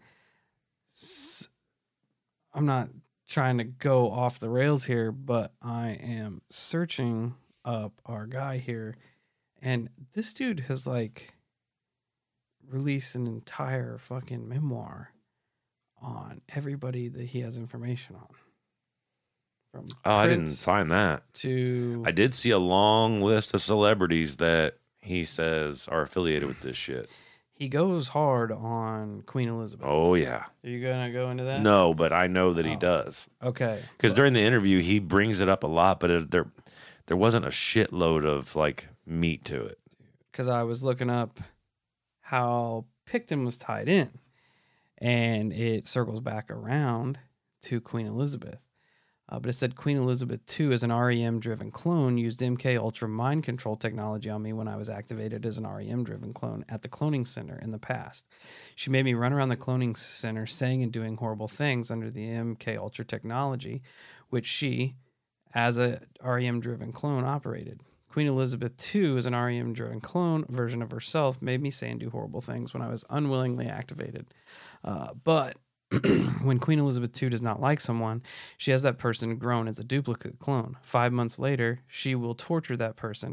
[SPEAKER 1] I'm not trying to go off the rails here, but I am searching up our guy here, and this dude has like released an entire fucking memoir on everybody that he has information on. From
[SPEAKER 2] I didn't
[SPEAKER 1] Prince
[SPEAKER 2] find that.
[SPEAKER 1] to
[SPEAKER 2] I did see a long list of celebrities that he says are affiliated with this shit.
[SPEAKER 1] he goes hard on Queen Elizabeth.
[SPEAKER 2] Oh, yeah.
[SPEAKER 1] Are you gonna go into that?
[SPEAKER 2] No, but I know that he does.
[SPEAKER 1] Okay.
[SPEAKER 2] Because during the interview, he brings it up a lot, but there wasn't a shitload of like meat to it.
[SPEAKER 1] Because I was looking up how Picton was tied in, and it circles back around to Queen Elizabeth. But it said Queen Elizabeth II as an REM-driven clone used MK Ultra mind control technology on me when I was activated as an REM-driven clone at the cloning center in the past. She made me run around the cloning center saying and doing horrible things under the MK Ultra technology, which she, as a REM-driven clone, operated. Queen Elizabeth II as an REM-driven clone version of herself made me say and do horrible things when I was unwillingly activated. But when Queen Elizabeth II does not like someone, she has that person grown as a duplicate clone. 5 months later, she will torture that person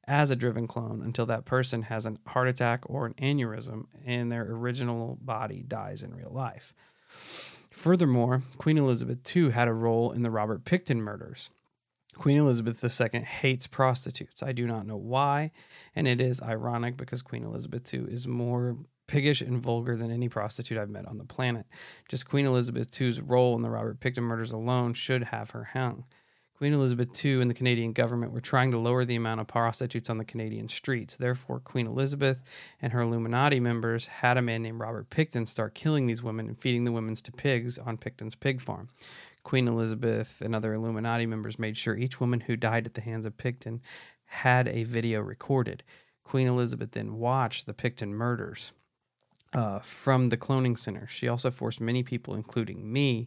[SPEAKER 1] as a driven clone until that person has a heart attack or an aneurysm and their original body dies in real life. Furthermore, Queen Elizabeth II had a role in the Robert Pickton murders. Queen Elizabeth II hates prostitutes. I do not know why, and it is ironic because Queen Elizabeth II is more piggish and vulgar than any prostitute I've met on the planet. Just Queen Elizabeth II's role in the Robert Pickton murders alone should have her hung. Queen Elizabeth II and the Canadian government were trying to lower the amount of prostitutes on the Canadian streets. Therefore, Queen Elizabeth and her Illuminati members had a man named Robert Pickton start killing these women and feeding the women to pigs on Pickton's pig farm. Queen Elizabeth and other Illuminati members made sure each woman who died at the hands of Pickton had a video recorded. Queen Elizabeth then watched the Pickton murders from the cloning center. She also forced many people, including me,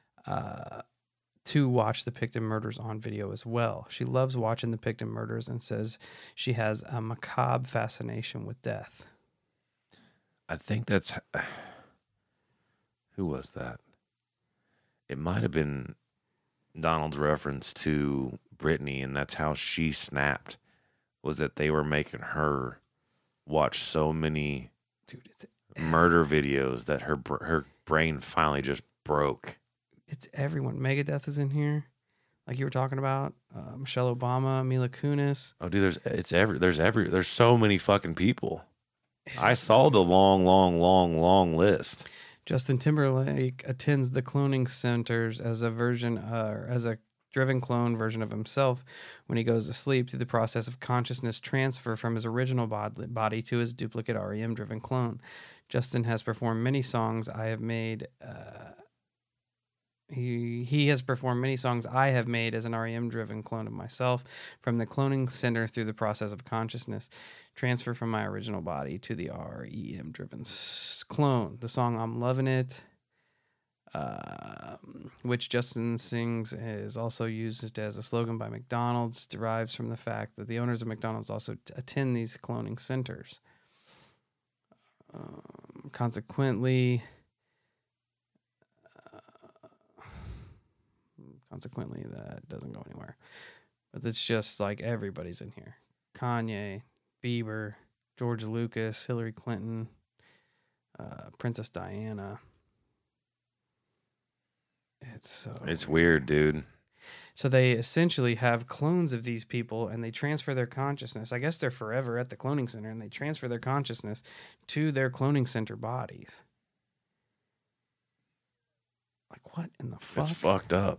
[SPEAKER 1] to watch the Pickton murders on video as well. She loves watching the Pickton murders and says she has a macabre fascination with death.
[SPEAKER 2] I think that's... Who was that? It might have been Donald's reference to Britney, and that's how she snapped, was that they were making her watch so many murder videos that her brain finally just broke.
[SPEAKER 1] It's everyone. Megadeth is in here, like you were talking about. Michelle Obama, Mila Kunis.
[SPEAKER 2] Oh, dude, there's so many fucking people. I saw the long list.
[SPEAKER 1] Justin Timberlake attends the cloning centers as a driven clone version of himself when he goes to sleep through the process of consciousness transfer from his original body to his duplicate REM driven clone. Justin has performed many songs I have made. He has performed many songs I have made as an REM-driven clone of myself from the cloning center through the process of consciousness transfer from my original body to the REM-driven clone. The song I'm Loving It, which Justin sings, is also used as a slogan by McDonald's, derives from the fact that the owners of McDonald's also attend these cloning centers. Consequently, that doesn't go anywhere. But it's just like everybody's in here. Kanye, Bieber, George Lucas, Hillary Clinton, Princess Diana.
[SPEAKER 2] It's weird, dude.
[SPEAKER 1] So they essentially have clones of these people and they transfer their consciousness. I guess they're forever at the cloning center and they transfer their consciousness to their cloning center bodies. Like, what in the fuck?
[SPEAKER 2] It's fucked up.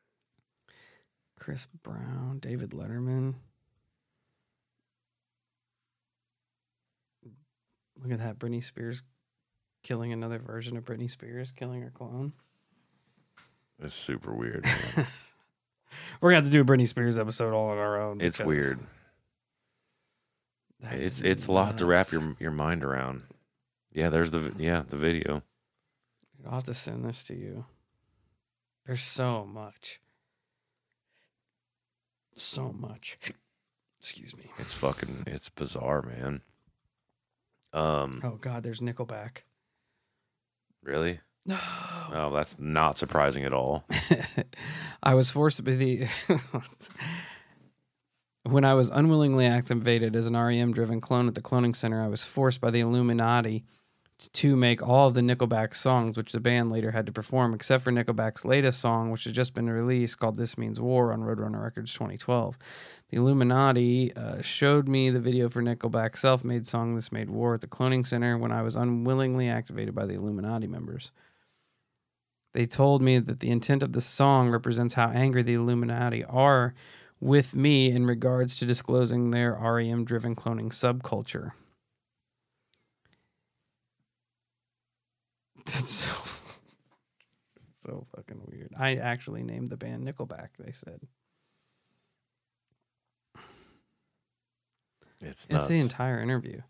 [SPEAKER 1] Chris Brown, David Letterman. Look at that. Britney Spears killing another version of Britney Spears, killing her clone.
[SPEAKER 2] It's super weird.
[SPEAKER 1] We're going to have to do a Britney Spears episode all on our own.
[SPEAKER 2] It's weird. It's a lot to wrap your mind around. Yeah, there's the video.
[SPEAKER 1] I'll have to send this to you. There's so much. So much. Excuse me.
[SPEAKER 2] It's bizarre, man.
[SPEAKER 1] Oh God, there's Nickelback.
[SPEAKER 2] Really?
[SPEAKER 1] No.
[SPEAKER 2] Oh, that's not surprising at all.
[SPEAKER 1] I was forced to be when I was unwillingly activated as an REM-driven clone at the cloning center, I was forced by the Illuminati to make all of the Nickelback songs, which the band later had to perform, except for Nickelback's latest song, which has just been released, called This Means War on Roadrunner Records 2012. The Illuminati showed me the video for Nickelback's self-made song, This Made War, at the cloning center when I was unwillingly activated by the Illuminati members. They told me that the intent of the song represents how angry the Illuminati are with me in regards to disclosing their REM-driven cloning subculture. It's so fucking weird. I actually named the band Nickelback, they said.
[SPEAKER 2] It's nuts.
[SPEAKER 1] It's the entire interview.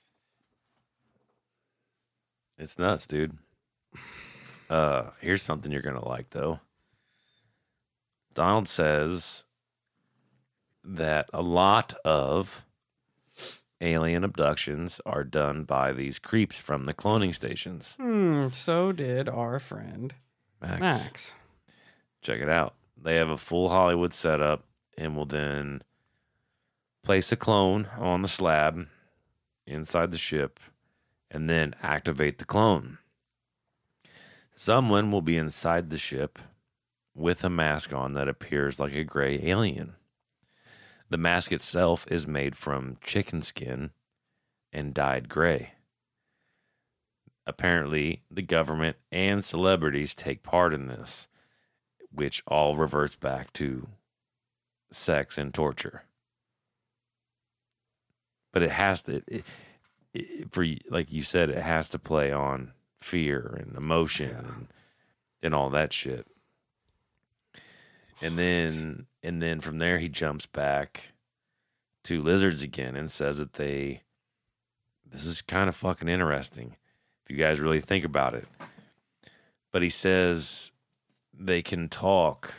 [SPEAKER 2] It's nuts, dude. Here's something you're going to like, though. Donald says that a lot of alien abductions are done by these creeps from the cloning stations.
[SPEAKER 1] So did our friend Max.
[SPEAKER 2] Check it out. They have a full Hollywood setup and will then place a clone on the slab inside the ship, and then activate the clone. Someone will be inside the ship with a mask on that appears like a gray alien. The mask itself is made from chicken skin and dyed gray. Apparently, the government and celebrities take part in this, which all reverts back to sex and torture. But it has to, for like you said, it has to play on fear and emotion and all that shit. And then from there he jumps back to lizards again and says that this is kind of fucking interesting if you guys really think about it. But he says they can talk,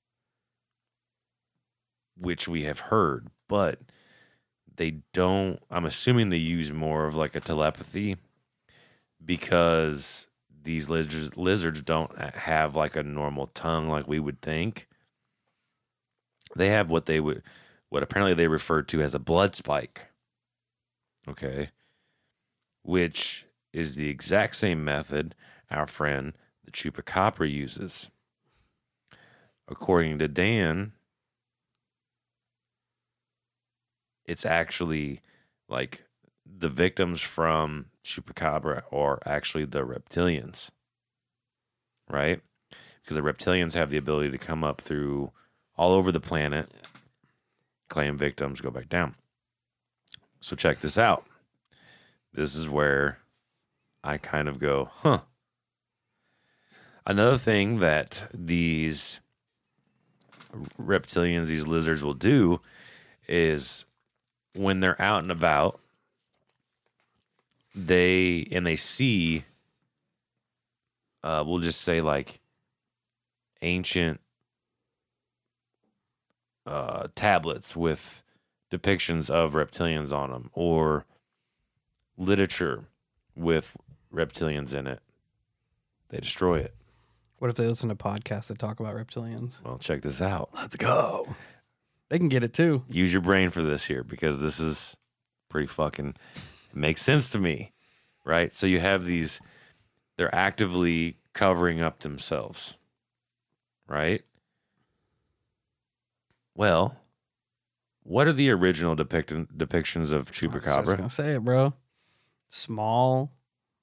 [SPEAKER 2] which we have heard, but they don't. I'm assuming they use more of like a telepathy because these lizards don't have like a normal tongue like we would think. They have what apparently they refer to as a blood spike. Okay. Which is the exact same method our friend the chupacabra uses. According to Dan, it's actually like the victims from chupacabra are actually the reptilians, right? Because the reptilians have the ability to come up through all over the planet, claim victims, go back down. So check this out. This is where I kind of go, huh. Another thing that these reptilians, these lizards will do is when they're out and about, they see, we'll just say like ancient tablets with depictions of reptilians on them, or literature with reptilians in it. They destroy it.
[SPEAKER 1] What if they listen to podcasts that talk about reptilians?
[SPEAKER 2] Well, check this out.
[SPEAKER 1] Let's go. They can get it too.
[SPEAKER 2] Use your brain for this here, because this is pretty fucking, it makes sense to me, right? So you have these, they're actively covering up themselves, right? Well, what are the original depictions of chupacabra?
[SPEAKER 1] I was just gonna say it, bro. Small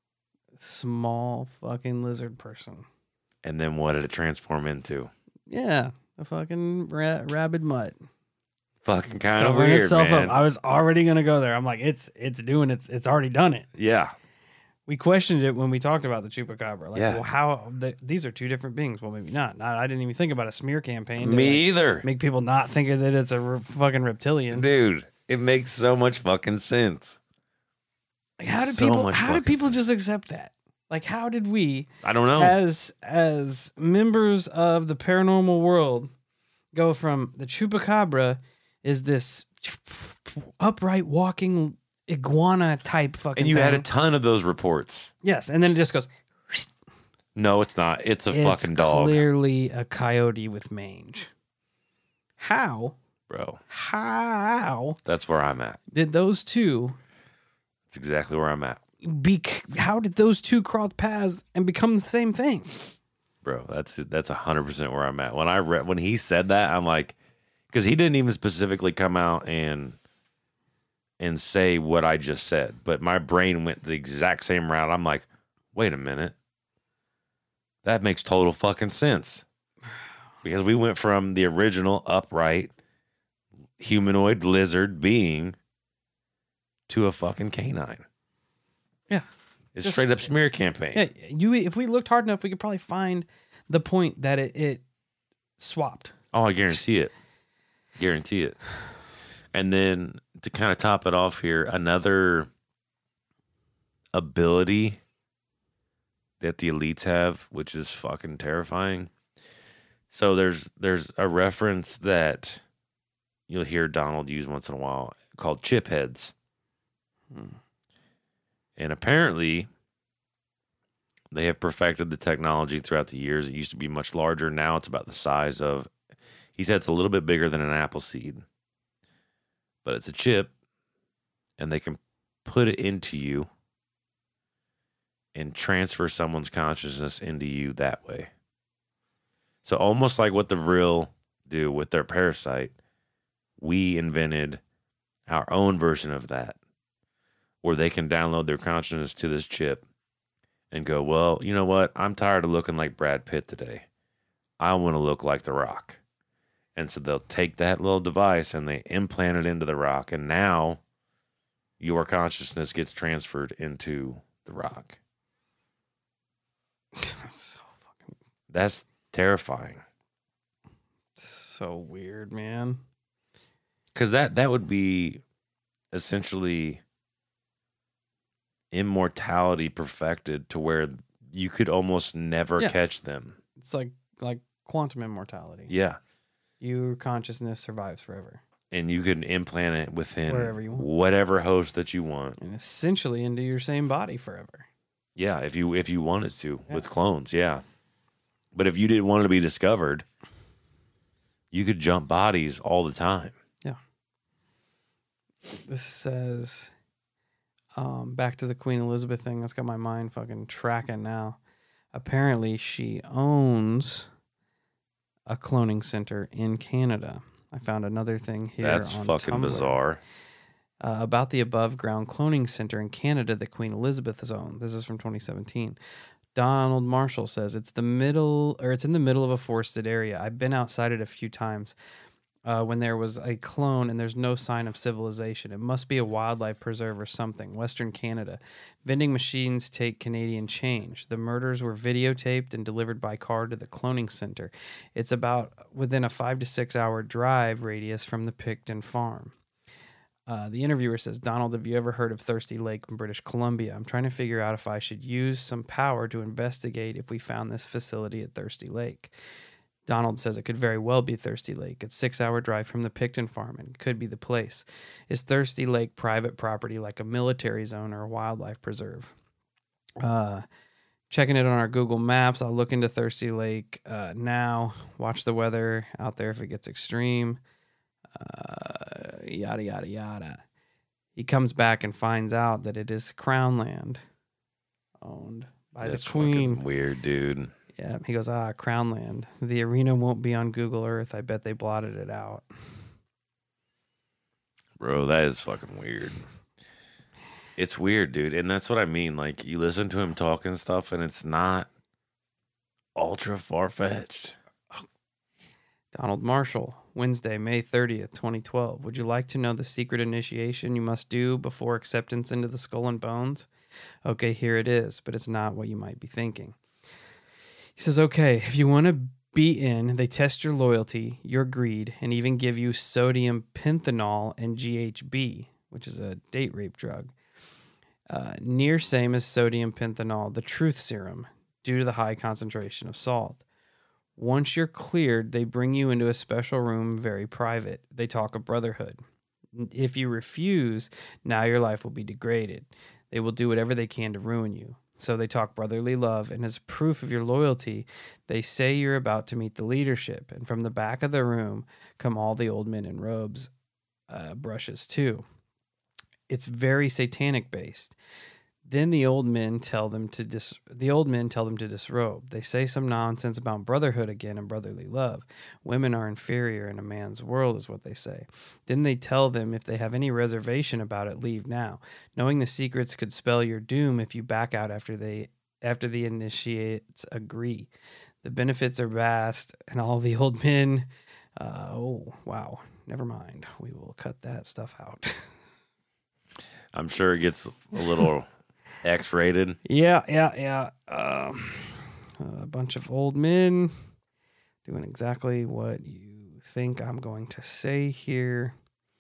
[SPEAKER 1] fucking lizard person.
[SPEAKER 2] And then what did it transform into?
[SPEAKER 1] Yeah, a fucking rabid mutt.
[SPEAKER 2] Fucking kind of
[SPEAKER 1] Covering
[SPEAKER 2] weird,
[SPEAKER 1] itself
[SPEAKER 2] man.
[SPEAKER 1] up. I was already gonna go there. I'm like, it's doing it's already done it.
[SPEAKER 2] Yeah.
[SPEAKER 1] We questioned it when we talked about the chupacabra. Like,
[SPEAKER 2] Yeah.
[SPEAKER 1] well, how these are two different beings? Well, maybe not. I didn't even think about a smear campaign.
[SPEAKER 2] Me either.
[SPEAKER 1] Make people not think that it's a fucking reptilian.
[SPEAKER 2] Dude, it makes so much fucking sense.
[SPEAKER 1] Like, how did
[SPEAKER 2] So
[SPEAKER 1] people?
[SPEAKER 2] much
[SPEAKER 1] How did
[SPEAKER 2] fucking
[SPEAKER 1] people just accept that? Like, how did we,
[SPEAKER 2] I don't know.
[SPEAKER 1] as members of the paranormal world, go from the chupacabra is this upright walking iguana type fucking
[SPEAKER 2] And you
[SPEAKER 1] thing.
[SPEAKER 2] had a ton of those reports.
[SPEAKER 1] Yes, and then it just goes.
[SPEAKER 2] No, it's not. It's a fucking dog.
[SPEAKER 1] Clearly a coyote with mange. How
[SPEAKER 2] Bro,
[SPEAKER 1] How
[SPEAKER 2] that's where I'm at.
[SPEAKER 1] did those two
[SPEAKER 2] That's exactly where I'm at.
[SPEAKER 1] how did those two cross paths and become the same thing?
[SPEAKER 2] Bro, that's 100% where I'm at. When he said that, I'm like, because he didn't even specifically come out and say what I just said, but my brain went the exact same route. I'm like, wait a minute. That makes total fucking sense. Because we went from the original upright humanoid lizard being to a fucking canine.
[SPEAKER 1] Yeah.
[SPEAKER 2] It's
[SPEAKER 1] Just-
[SPEAKER 2] straight up smear campaign.
[SPEAKER 1] Yeah, if we looked hard enough, we could probably find the point that it swapped.
[SPEAKER 2] Oh, I guarantee it. Guarantee it. And then to kind of top it off here, another ability that the elites have, which is fucking terrifying. So there's a reference that you'll hear Donald use once in a while called chip heads. And apparently they have perfected the technology throughout the years. It used to be much larger. Now it's about the size of, he said it's a little bit bigger than an apple seed. but it's a chip, and they can put it into you and transfer someone's consciousness into you that way. So almost like what the Vril do with their parasite, we invented our own version of that, where they can download their consciousness to this chip and go, well, you know what? I'm tired of looking like Brad Pitt today. I want to look like The Rock. And so they'll take that little device and they implant it into The Rock. And now your consciousness gets transferred into The Rock. That's terrifying.
[SPEAKER 1] So weird, man.
[SPEAKER 2] Because that would be essentially immortality perfected to where you could almost never catch them.
[SPEAKER 1] It's like quantum immortality.
[SPEAKER 2] Yeah.
[SPEAKER 1] Your consciousness survives forever.
[SPEAKER 2] And you can implant it within
[SPEAKER 1] wherever you want,
[SPEAKER 2] whatever host that you want.
[SPEAKER 1] And essentially into your same body forever.
[SPEAKER 2] Yeah, if you wanted to with clones, yeah. But if you didn't want it to be discovered, you could jump bodies all the time.
[SPEAKER 1] Yeah. This says, back to the Queen Elizabeth thing. That's got my mind fucking tracking now. Apparently, she owns a cloning center in Canada. I found another thing here.
[SPEAKER 2] That's
[SPEAKER 1] on
[SPEAKER 2] fucking
[SPEAKER 1] Tumblr.
[SPEAKER 2] bizarre.
[SPEAKER 1] About the above-ground cloning center in Canada that Queen Elizabeth has owned. This is from 2017. Donald Marshall says it's in the middle of a forested area. I've been outside it a few times when there was a clone and there's no sign of civilization. It must be a wildlife preserve or something. Western Canada. Vending machines take Canadian change. The murders were videotaped and delivered by car to the cloning center. It's about within a 5 to 6 hour drive radius from the Picton farm. The interviewer says, Donald, have you ever heard of Thirsty Lake in British Columbia? I'm trying to figure out if I should use some power to investigate if we found this facility at Thirsty Lake. Donald says it could very well be Thirsty Lake. It's 6 hour drive from the Picton farm and could be the place. Is Thirsty Lake private property like a military zone or a wildlife preserve? Checking it on our Google Maps. I'll look into Thirsty Lake now. Watch the weather out there if it gets extreme. Yada, yada, yada. He comes back and finds out that it is Crown land owned by the Queen.
[SPEAKER 2] Fucking weird, dude.
[SPEAKER 1] Yeah, he goes, Crown land. The arena won't be on Google Earth. I bet they blotted it out.
[SPEAKER 2] Bro, that is fucking weird. It's weird, dude. And that's what I mean. Like, you listen to him talk and stuff, and it's not ultra far-fetched.
[SPEAKER 1] Donald Marshall, Wednesday, May 30th, 2012. Would you like to know the secret initiation you must do before acceptance into the Skull and Bones? Okay, here it is, but it's not what you might be thinking. He says, okay, if you want to be in, they test your loyalty, your greed, and even give you sodium pentanol and GHB, which is a date rape drug. Near same as sodium pentanol, the truth serum, due to the high concentration of salt. Once you're cleared, they bring you into a special room, very private. They talk of brotherhood. If you refuse, now your life will be degraded. They will do whatever they can to ruin you. So they talk brotherly love, and as proof of your loyalty, they say you're about to meet the leadership. And from the back of the room come all the old men in robes, brushes too. It's very satanic based. Then the old men tell them to disrobe. They say some nonsense about brotherhood again and brotherly love. Women are inferior in a man's world, is what they say. Then they tell them if they have any reservation about it, leave now. Knowing the secrets could spell your doom if you back out after the initiates agree. The benefits are vast, and all the old men. Oh wow, never mind. We will cut that stuff out.
[SPEAKER 2] I'm sure it gets a little X-rated.
[SPEAKER 1] Yeah. A bunch of old men doing exactly what you think I'm going to say here.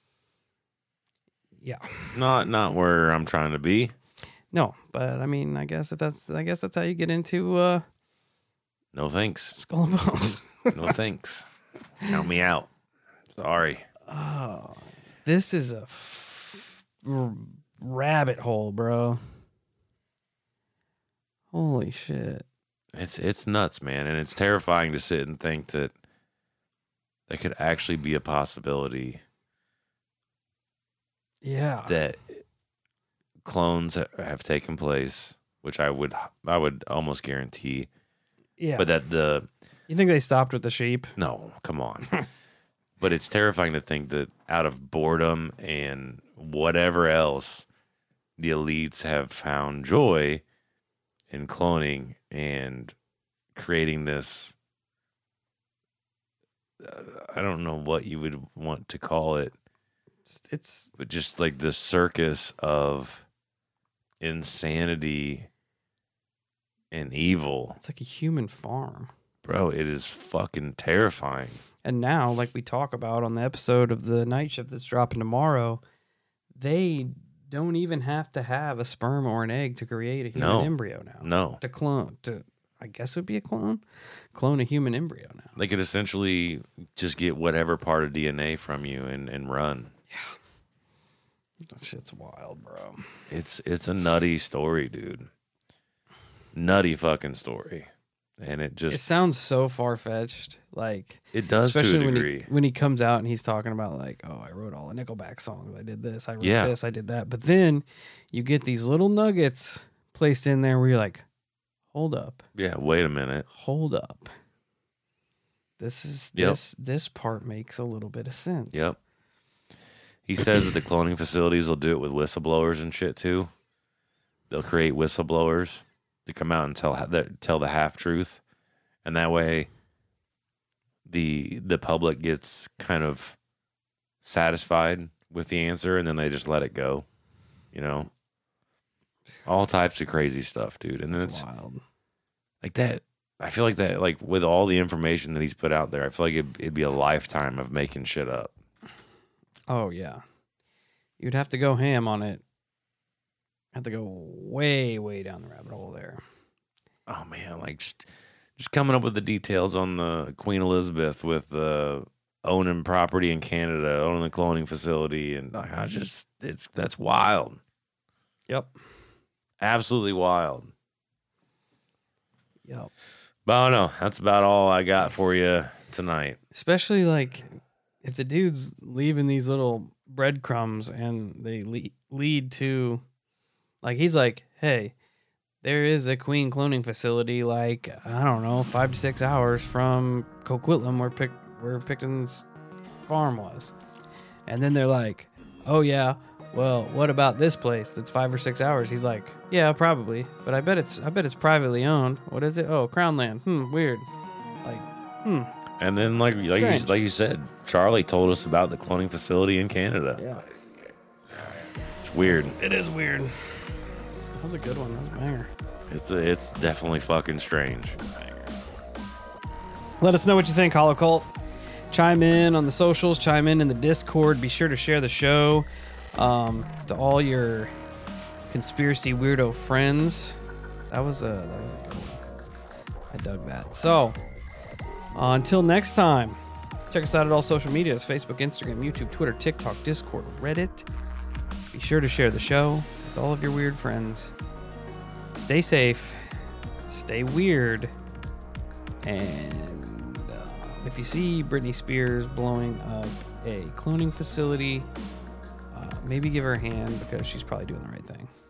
[SPEAKER 1] Yeah.
[SPEAKER 2] Not where I'm trying to be.
[SPEAKER 1] No, but I mean, I guess that's how you get into
[SPEAKER 2] No thanks.
[SPEAKER 1] Skull and Bones.
[SPEAKER 2] No thanks. Count me out. Sorry.
[SPEAKER 1] Oh, this is a rabbit hole, bro. Holy shit.
[SPEAKER 2] It's nuts, man. And it's terrifying to sit and think that could actually be a possibility
[SPEAKER 1] Yeah.
[SPEAKER 2] that clones have taken place, which I would almost guarantee.
[SPEAKER 1] Yeah.
[SPEAKER 2] But that
[SPEAKER 1] you think they stopped with the sheep?
[SPEAKER 2] no, come on. But it's terrifying to think that out of boredom and whatever else, the elites have found joy in cloning and creating this. I don't know what you would want to call it.
[SPEAKER 1] It's
[SPEAKER 2] But just like this circus of insanity and evil.
[SPEAKER 1] it's like a human farm.
[SPEAKER 2] Bro, it is fucking terrifying.
[SPEAKER 1] And now, like we talk about on the episode of the night shift that's dropping tomorrow, they don't even have to have a sperm or an egg to create a human embryo now.
[SPEAKER 2] No.
[SPEAKER 1] To clone, I guess it would be a clone a human embryo now.
[SPEAKER 2] They could essentially just get whatever part of DNA from you and run.
[SPEAKER 1] That shit's wild, bro.
[SPEAKER 2] It's a nutty story, dude. Nutty fucking story. And it
[SPEAKER 1] sounds so far-fetched. Like,
[SPEAKER 2] it does to a
[SPEAKER 1] especially
[SPEAKER 2] degree.
[SPEAKER 1] when he comes out and he's talking about like, oh, I wrote all the Nickelback songs. I did this. I wrote
[SPEAKER 2] Yeah.
[SPEAKER 1] this. I did that. But then you get these little nuggets placed in there where you're like, hold up.
[SPEAKER 2] Yeah, wait a minute.
[SPEAKER 1] Hold up. This part makes a little bit of sense.
[SPEAKER 2] Yep. He says that the cloning facilities will do it with whistleblowers and shit too. They'll create whistleblowers to come out and tell the half truth, and that way, the public gets kind of satisfied with the answer, and then they just let it go. You know, all types of crazy stuff, dude. And then it's
[SPEAKER 1] wild.
[SPEAKER 2] like that. I feel like that, like with all the information that he's put out there, I feel like it'd be a lifetime of making shit up.
[SPEAKER 1] Oh yeah, you'd have to go ham on it. Have to go way, way down the rabbit hole there.
[SPEAKER 2] Oh man, like just coming up with the details on the Queen Elizabeth with owning property in Canada, owning the cloning facility, and like, that's wild.
[SPEAKER 1] Yep.
[SPEAKER 2] Absolutely wild.
[SPEAKER 1] Yep.
[SPEAKER 2] But I don't know. That's about all I got for you tonight.
[SPEAKER 1] Especially like if the dude's leaving these little breadcrumbs and they lead to, like, he's like, hey, there is a queen cloning facility, like, I don't know, 5 to 6 hours from Coquitlam where Picton's farm was. And then they're like, oh yeah, well, what about this place that's 5 or 6 hours? He's like, yeah, probably, but I bet it's privately owned. What is it? Oh, Crown Land. Weird. Like,
[SPEAKER 2] And then like you said, Charlie told us about the cloning facility in Canada.
[SPEAKER 1] Yeah.
[SPEAKER 2] It's weird.
[SPEAKER 1] It is weird. That was a good one. That was a banger.
[SPEAKER 2] It's definitely fucking strange.
[SPEAKER 1] Let us know what you think, Hollow Cult. Chime in on the socials. Chime in the Discord. Be sure to share the show to all your conspiracy weirdo friends. That was a good one. I dug that. So, until next time, check us out at all social medias: Facebook, Instagram, YouTube, Twitter, TikTok, Discord, Reddit. Be sure to share the show with all of your weird friends. Stay safe. Stay weird. And if you see Britney Spears blowing up a cloning facility, maybe give her a hand because she's probably doing the right thing.